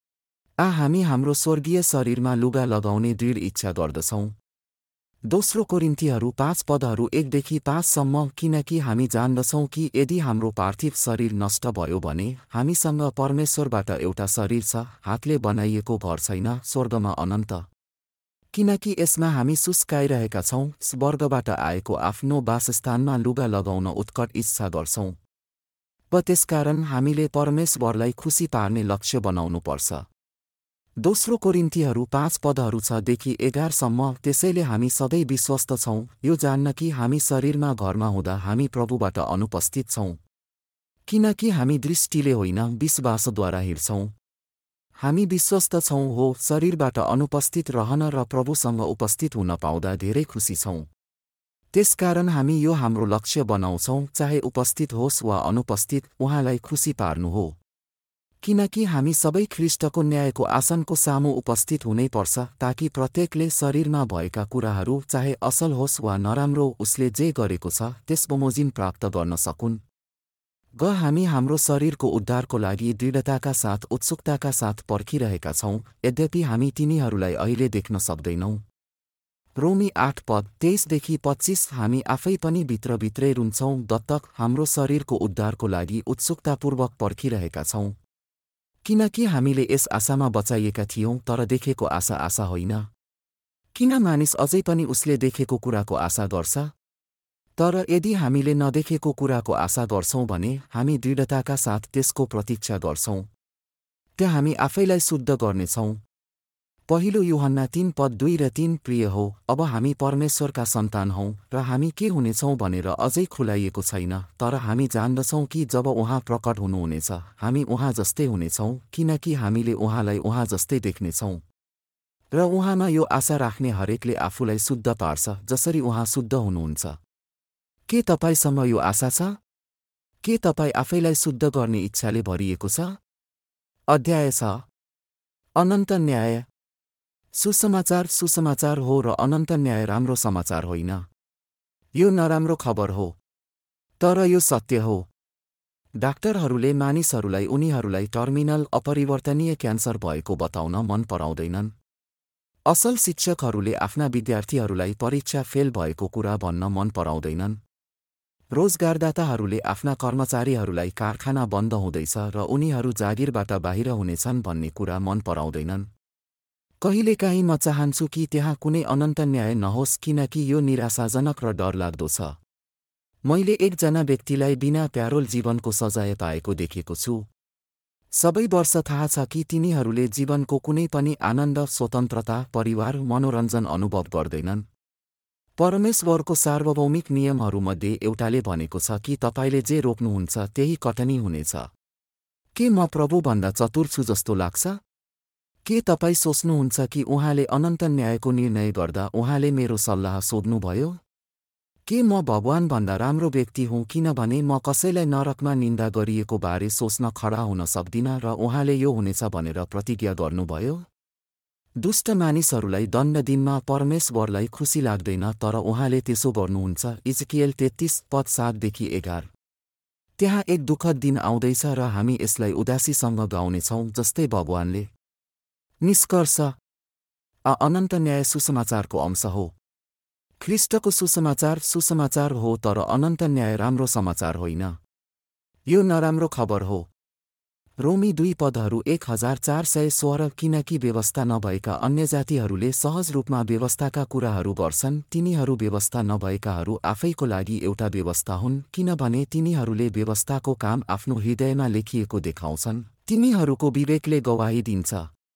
आ हामी हाम्रो स्वर्गीय शरीरमा लुगा लगाउने दृढ इच्छा गर्दछौँ। दोस्रो कोरिन्थीहरू पाँच पदहरू एकदेखि पाँचसम्म। किनकि हामी जान्दछौँ कि यदि हाम्रो पार्थिव शरीर नष्ट भयो भने हामीसँग परमेश्वरबाट एउटा शरीर छ, हातले बनाइएको घर छैन, स्वर्गमा अनन्त। किनकि यसमा हामी सुस्काइरहेका छौँ, स्वर्गबाट आएको आफ्नो वासस्थानमा लुगा लगाउन उत्कट इच्छा गर्छौँ। व त्यसकारण हामीले परमेश्वरलाई खुसी पार्ने लक्ष्य बनाउनुपर्छ। दोस्रो कोरिन्थीहरू पाँच पदहरू छ देखि एघारसम्म। त्यसैले हामी सधैँ विश्वस्त छौँ, यो जान्न कि हामी शरीरमा घरमा हुँदा हामी प्रभुबाट अनुपस्थित छौँ। किनकि हामी दृष्टिले होइन, विश्वासद्वारा हिँड्छौँ। हामी विश्वस्त छौँ हो शरीरबाट अनुपस्थित रहन र प्रभुसँग उपस्थित हुन पाउँदा धेरै खुसी छौँ। त्यसकारण हामी यो हाम्रो लक्ष्य बनाउँछौँ, चाहे उपस्थित होस् वा अनुपस्थित, उहाँलाई खुसी पार्नु हो। किनकि हामी सबै ख्रीष्टको न्यायको आसनको सामु उपस्थित हुनैपर्छ, ताकि प्रत्येकले शरीरमा भएका कुराहरू, चाहे असल होस् वा नराम्रो, उसले जे गरेको छ त्यस बमोजिम प्राप्त गर्न सकुन्। ग हामी हाम्रो शरीरको उद्धारको लागि दृढताका साथ उत्सुकताका साथ पर्खिरहेका छौँ, यद्यपि हामी तिनीहरूलाई अहिले देख्न सक्दैनौँ। रोमी आठ पद तेइसदेखि पच्चीस। हामी आफै पनि भित्रभित्रै रुन्छौँ, दत्तक हाम्रो शरीरको उद्धारको लागि उत्सुकतापूर्वक पर्खिरहेका छौँ। किनकि हामीले यस आशामा बचाइएका थियौँ, तर देखेको आशा आशा होइन। किन मानिस अझै पनि उसले देखेको कुराको आशा गर्छ? तर यदि हामीले नदेखेको कुराको आशा गर्छौँ भने हामी दृढताका साथ त्यसको प्रतीक्षा गर्छौँ। त्यहाँ हामी आफैलाई शुद्ध गर्नेछौँ। पहिलो यूहन्ना तीन पद दुई र तीन। प्रिय हो, अब हामी परमेश्वरका सन्तान हौँ र हामी के हुनेछौँ भनेर अझै खुलाइएको छैन, तर हामी जान्दछौँ कि जब उहाँ प्रकट हुनुहुनेछ हामी उहाँ जस्तै हुनेछौँ, किनकि हामीले उहाँलाई उहाँ जस्तै देख्नेछौँ। र उहाँमा यो आशा राख्ने हरेकले आफूलाई शुद्ध पार्छ, जसरी उहाँ शुद्ध हुनुहुन्छ। के तपाईसँग यो आशा छ? के तपाईँ आफैलाई शुद्ध गर्ने इच्छाले भरिएको छ? अध्याय छ। अनन्त न्याय। सुसमाचार सुसमाचार हो र अनन्त न्याय राम्रो समाचार होइन। यो नराम्रो खबर हो, तर यो सत्य हो। डाक्टरहरूले मानिसहरूलाई उनीहरूलाई टर्मिनल अपरिवर्तनीय क्यान्सर भएको बताउन मन पराउँदैनन्। असल शिक्षकहरूले आफ्ना विद्यार्थीहरूलाई परीक्षा फेल भएको कुरा भन्न मन पराउँदैनन्। रोजगारदाताहरूले आफ्ना कर्मचारीहरूलाई कारखाना बन्द हुँदैछ र उनीहरू जागिरबाट बाहिर हुनेछन् भन्ने कुरा मन पराउँदैनन्। कहिलेकाहीँ म चाहन्छु कि त्यहाँ कुनै अनन्त न्याय नहोस्, किनकि यो निराशाजनक र डरलाग्दो छ। मैले एकजना व्यक्तिलाई बिना प्यारोल जीवनको सजाय पाएको देखेको छु। सबै वर्ष थाहा छ कि तिनीहरूले जीवनको कुनै पनि आनन्द, स्वतन्त्रता, परिवार, मनोरञ्जन अनुभव गर्दैनन्। परमेश्वरको सार्वभौमिक नियमहरूमध्ये एउटाले भनेको छ कि तपाईँले जे रोप्नुहुन्छ त्यही कटनी हुनेछ। के म प्रभुभन्दा चतुर छु जस्तो लाग्छ? के तपाईँ सोच्नुहुन्छ कि उहाँले अनन्त न्यायको निर्णय गर्दा उहाँले मेरो सल्लाह सोध्नुभयो? के म भगवानभन्दा राम्रो व्यक्ति हुँ किनभने म कसैलाई नरकमा निन्दा गरिएको बारे सोच्न खडा हुन सक्दिनँ र उहाँले यो हुनेछ भनेर प्रतिज्ञा गर्नुभयो? दुष्ट मानिसहरूलाई दण्ड दिनमा परमेश्वरलाई खुसी लाग्दैन, तर उहाँले त्यसो गर्नुहुन्छ। इजकिएल तेत्तीस पद सातदेखि एघार। त्यहाँ एक दुःखद दिन आउँदैछ र हामी यसलाई उदासीसँग गाउनेछौँ, जस्तै भगवानले। निष्कर्ष, अ अनन्त न्याय सुसमाचारको अंश हो। ख्रीष्टको सुसमाचार सुसमाचार हो, तर अनन्त न्याय राम्रो समाचार होइन। यो नराम्रो खबर हो। रोमी दुई पदहरू एक हजार चार सय सोह्र। किनकि व्यवस्था नभएका अन्य जातिहरूले सहज रूपमा व्यवस्थाका कुराहरू गर्छन्, तिनीहरू व्यवस्था नभएकाहरू आफैको लागि एउटा व्यवस्था हुन्, किनभने तिनीहरूले व्यवस्थाको काम आफ्नो हृदयमा लेखिएको देखाउँछन्। तिनीहरूको विवेकले गवाही दिन्छ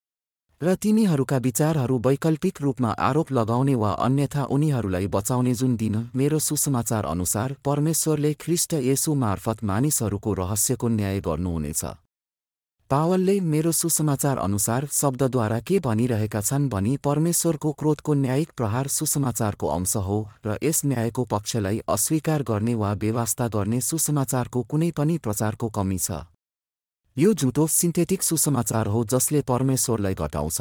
र तिनीहरूका विचारहरू वैकल्पिक रूपमा आरोप लगाउने वा अन्यथा उनीहरूलाई बचाउने जुन दिन मेरो सुसमाचार अनुसार परमेश्वरले ख्रीष्ट येशू मार्फत मानिसहरूको रहस्यको न्याय गर्नुहुनेछ। पावलले मेरो सुसमाचार अनुसार शब्दद्वारा के भनिरहेका छन् भनी परमेश्वरको क्रोधको न्यायिक प्रहार सुसमाचारको अंश हो र यस न्यायको पक्षलाई अस्वीकार गर्ने वा बेवास्ता गर्ने सुसमाचारको कुनै पनि प्रचारको कमी छ। यो झुटो सिन्थेटिक सुसमाचार हो जसले परमेश्वरलाई घटाउँछ।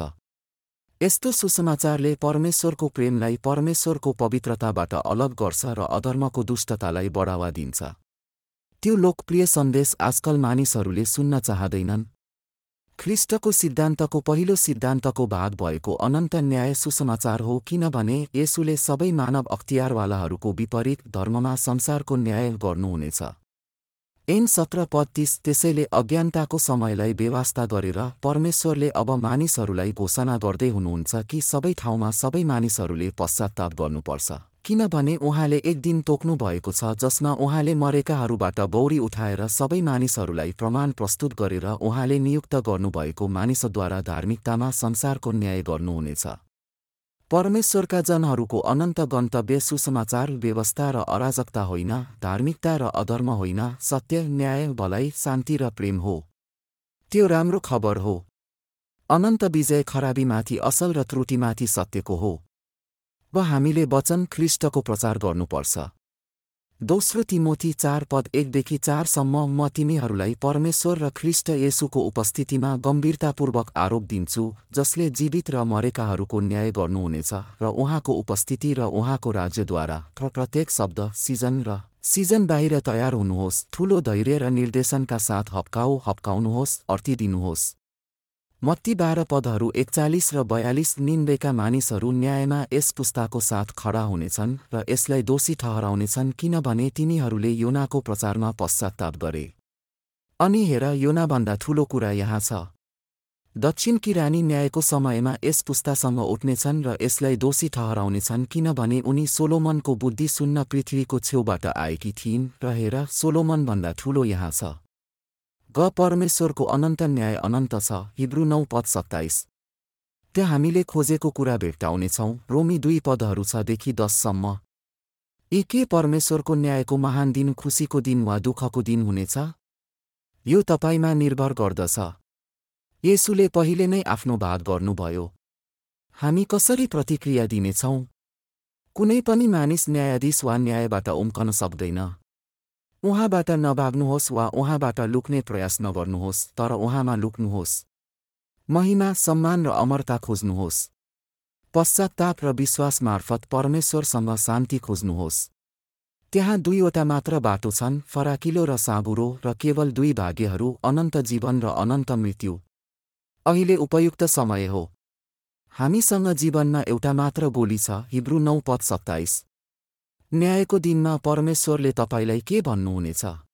यस्तो सुसमाचारले परमेश्वरको प्रेमलाई परमेश्वरको पवित्रताबाट अलग गर्छ र अधर्मको दुष्टतालाई बढावा दिन्छ। त्यो लोकप्रिय सन्देश आजकल मानिसहरूले सुन्न चाहँदैनन्। ख्रीष्टको सिद्धान्तको पहिलो सिद्धान्तको भाग भएको अनन्त न्याय सुसमाचार हो, किनभने येशूले सबै मानव अख्तियारवालाहरूको विपरीत धर्ममा संसारको न्याय गर्नुहुनेछ। एन सत्र पद तीस त्यसैले अज्ञानताको समयलाई बेवास्ता गरेर परमेश्वरले अब मानिसहरूलाई घोषणा गर्दै हुनुहुन्छ कि सबै ठाउँमा सबै मानिसहरूले पश्चात्ताप गर्नुपर्छ, किनभने उहाँले एक दिन तोक्नु भएको छ जसमा उहाँले मरेकाहरूबाट बौरी उठाएर सबै मानिसहरूलाई प्रमाण प्रस्तुत गरेर उहाँले नियुक्त गर्नुभएको मानिसद्वारा धार्मिकतामा संसारको न्याय गर्नुहुनेछ। परमेश्वरका जनहरूको अनन्त गन्तव्य सुसमाचार व्यवस्था र अराजकता होइन, धार्मिकता र अधर्म होइन, सत्य, न्याय, भलाइ, शान्ति र प्रेम हो। त्यो राम्रो खबर हो। अनन्त विजय खराबीमाथि असल र त्रुटिमाथि सत्यको हो। अब हामीले वचन ख्रीष्टको प्रचार गर्नुपर्छ। दोस्रो तिमोथी चार पद एकदेखि चारसम्म म तिमीहरूलाई परमेश्वर र ख्रीष्ट येशूको उपस्थितिमा गम्भीरतापूर्वक आरोप दिन्छु, जसले जीवित र मरेकाहरूको न्याय गर्नुहुनेछ र उहाँको उपस्थिति र उहाँको राज्यद्वारा। र प्रत्येक शब्द सिजन र सिजन बाहिर तयार हुनुहोस्, ठूलो धैर्य र निर्देशनका साथ हप्काउ हप्काउनुहोस्, अर्थी दिनुहोस्। मत्ती बाह्र पदहरू एकचालिस र बयालिस निन्वेका मानिसहरू न्यायमा यस पुस्ताको साथ खडा हुनेछन् र यसलाई दोषी ठहराउनेछन् किनभने तिनीहरूले योनाको प्रचारमा पश्चात्ताप गरे। अनि हेर, योनाभन्दा ठूलो कुरा यहाँ छ। दक्षिणकी रानी न्यायको समयमा यस पुस्तासँग उठ्नेछन् र यसलाई दोषी ठहराउनेछन् किनभने उनी सोलोमनको बुद्धि सुन्न पृथ्वीको छेउबाट आएकी थिइन् र हेर, सोलोमनभन्दा ठूलो यहाँ छ। ग परमेश्वरको अनन्त न्याय अनन्त छ। हिब्रू नौ पद सत्ताइस। त्यहाँ हामीले खोजेको कुरा भेट्टाउनेछौँ। रोमी दुई पदहरू छदेखि दससम्म। यी के परमेश्वरको न्यायको महान दिन खुसीको दिन वा दुःखको दिन हुनेछ? यो तपाईमा निर्भर गर्दछ। येशूले पहिले नै आफ्नो भाग गर्नुभयो। हामी कसरी प्रतिक्रिया दिनेछौँ? कुनै पनि मानिस न्यायाधीश वा न्यायबाट उम्कन सक्दैन। उहाँबाट नभाग्नुहोस् वा उहाँबाट लुक्ने प्रयास नगर्नुहोस्, तर उहाँमा लुक्नुहोस्। महिमा, सम्मान र अमरता खोज्नुहोस्। पश्चात्ताप र विश्वास मार्फत परमेश्वरसँग शान्ति खोज्नुहोस्। त्यहाँ दुईवटा मात्र बाटो छन्, फराकिलो र साँघुरो, र केवल दुई भाग्यहरू, अनन्त जीवन र अनन्त मृत्यु। अहिले उपयुक्त समय हो। हामीसँग जीवनमा एउटा मात्र गोली छ। हिब्रू नौ पद सत्ताइस। न्यायको दिनमा परमेश्वरले तपाईलाई के भन्नुहुनेछ?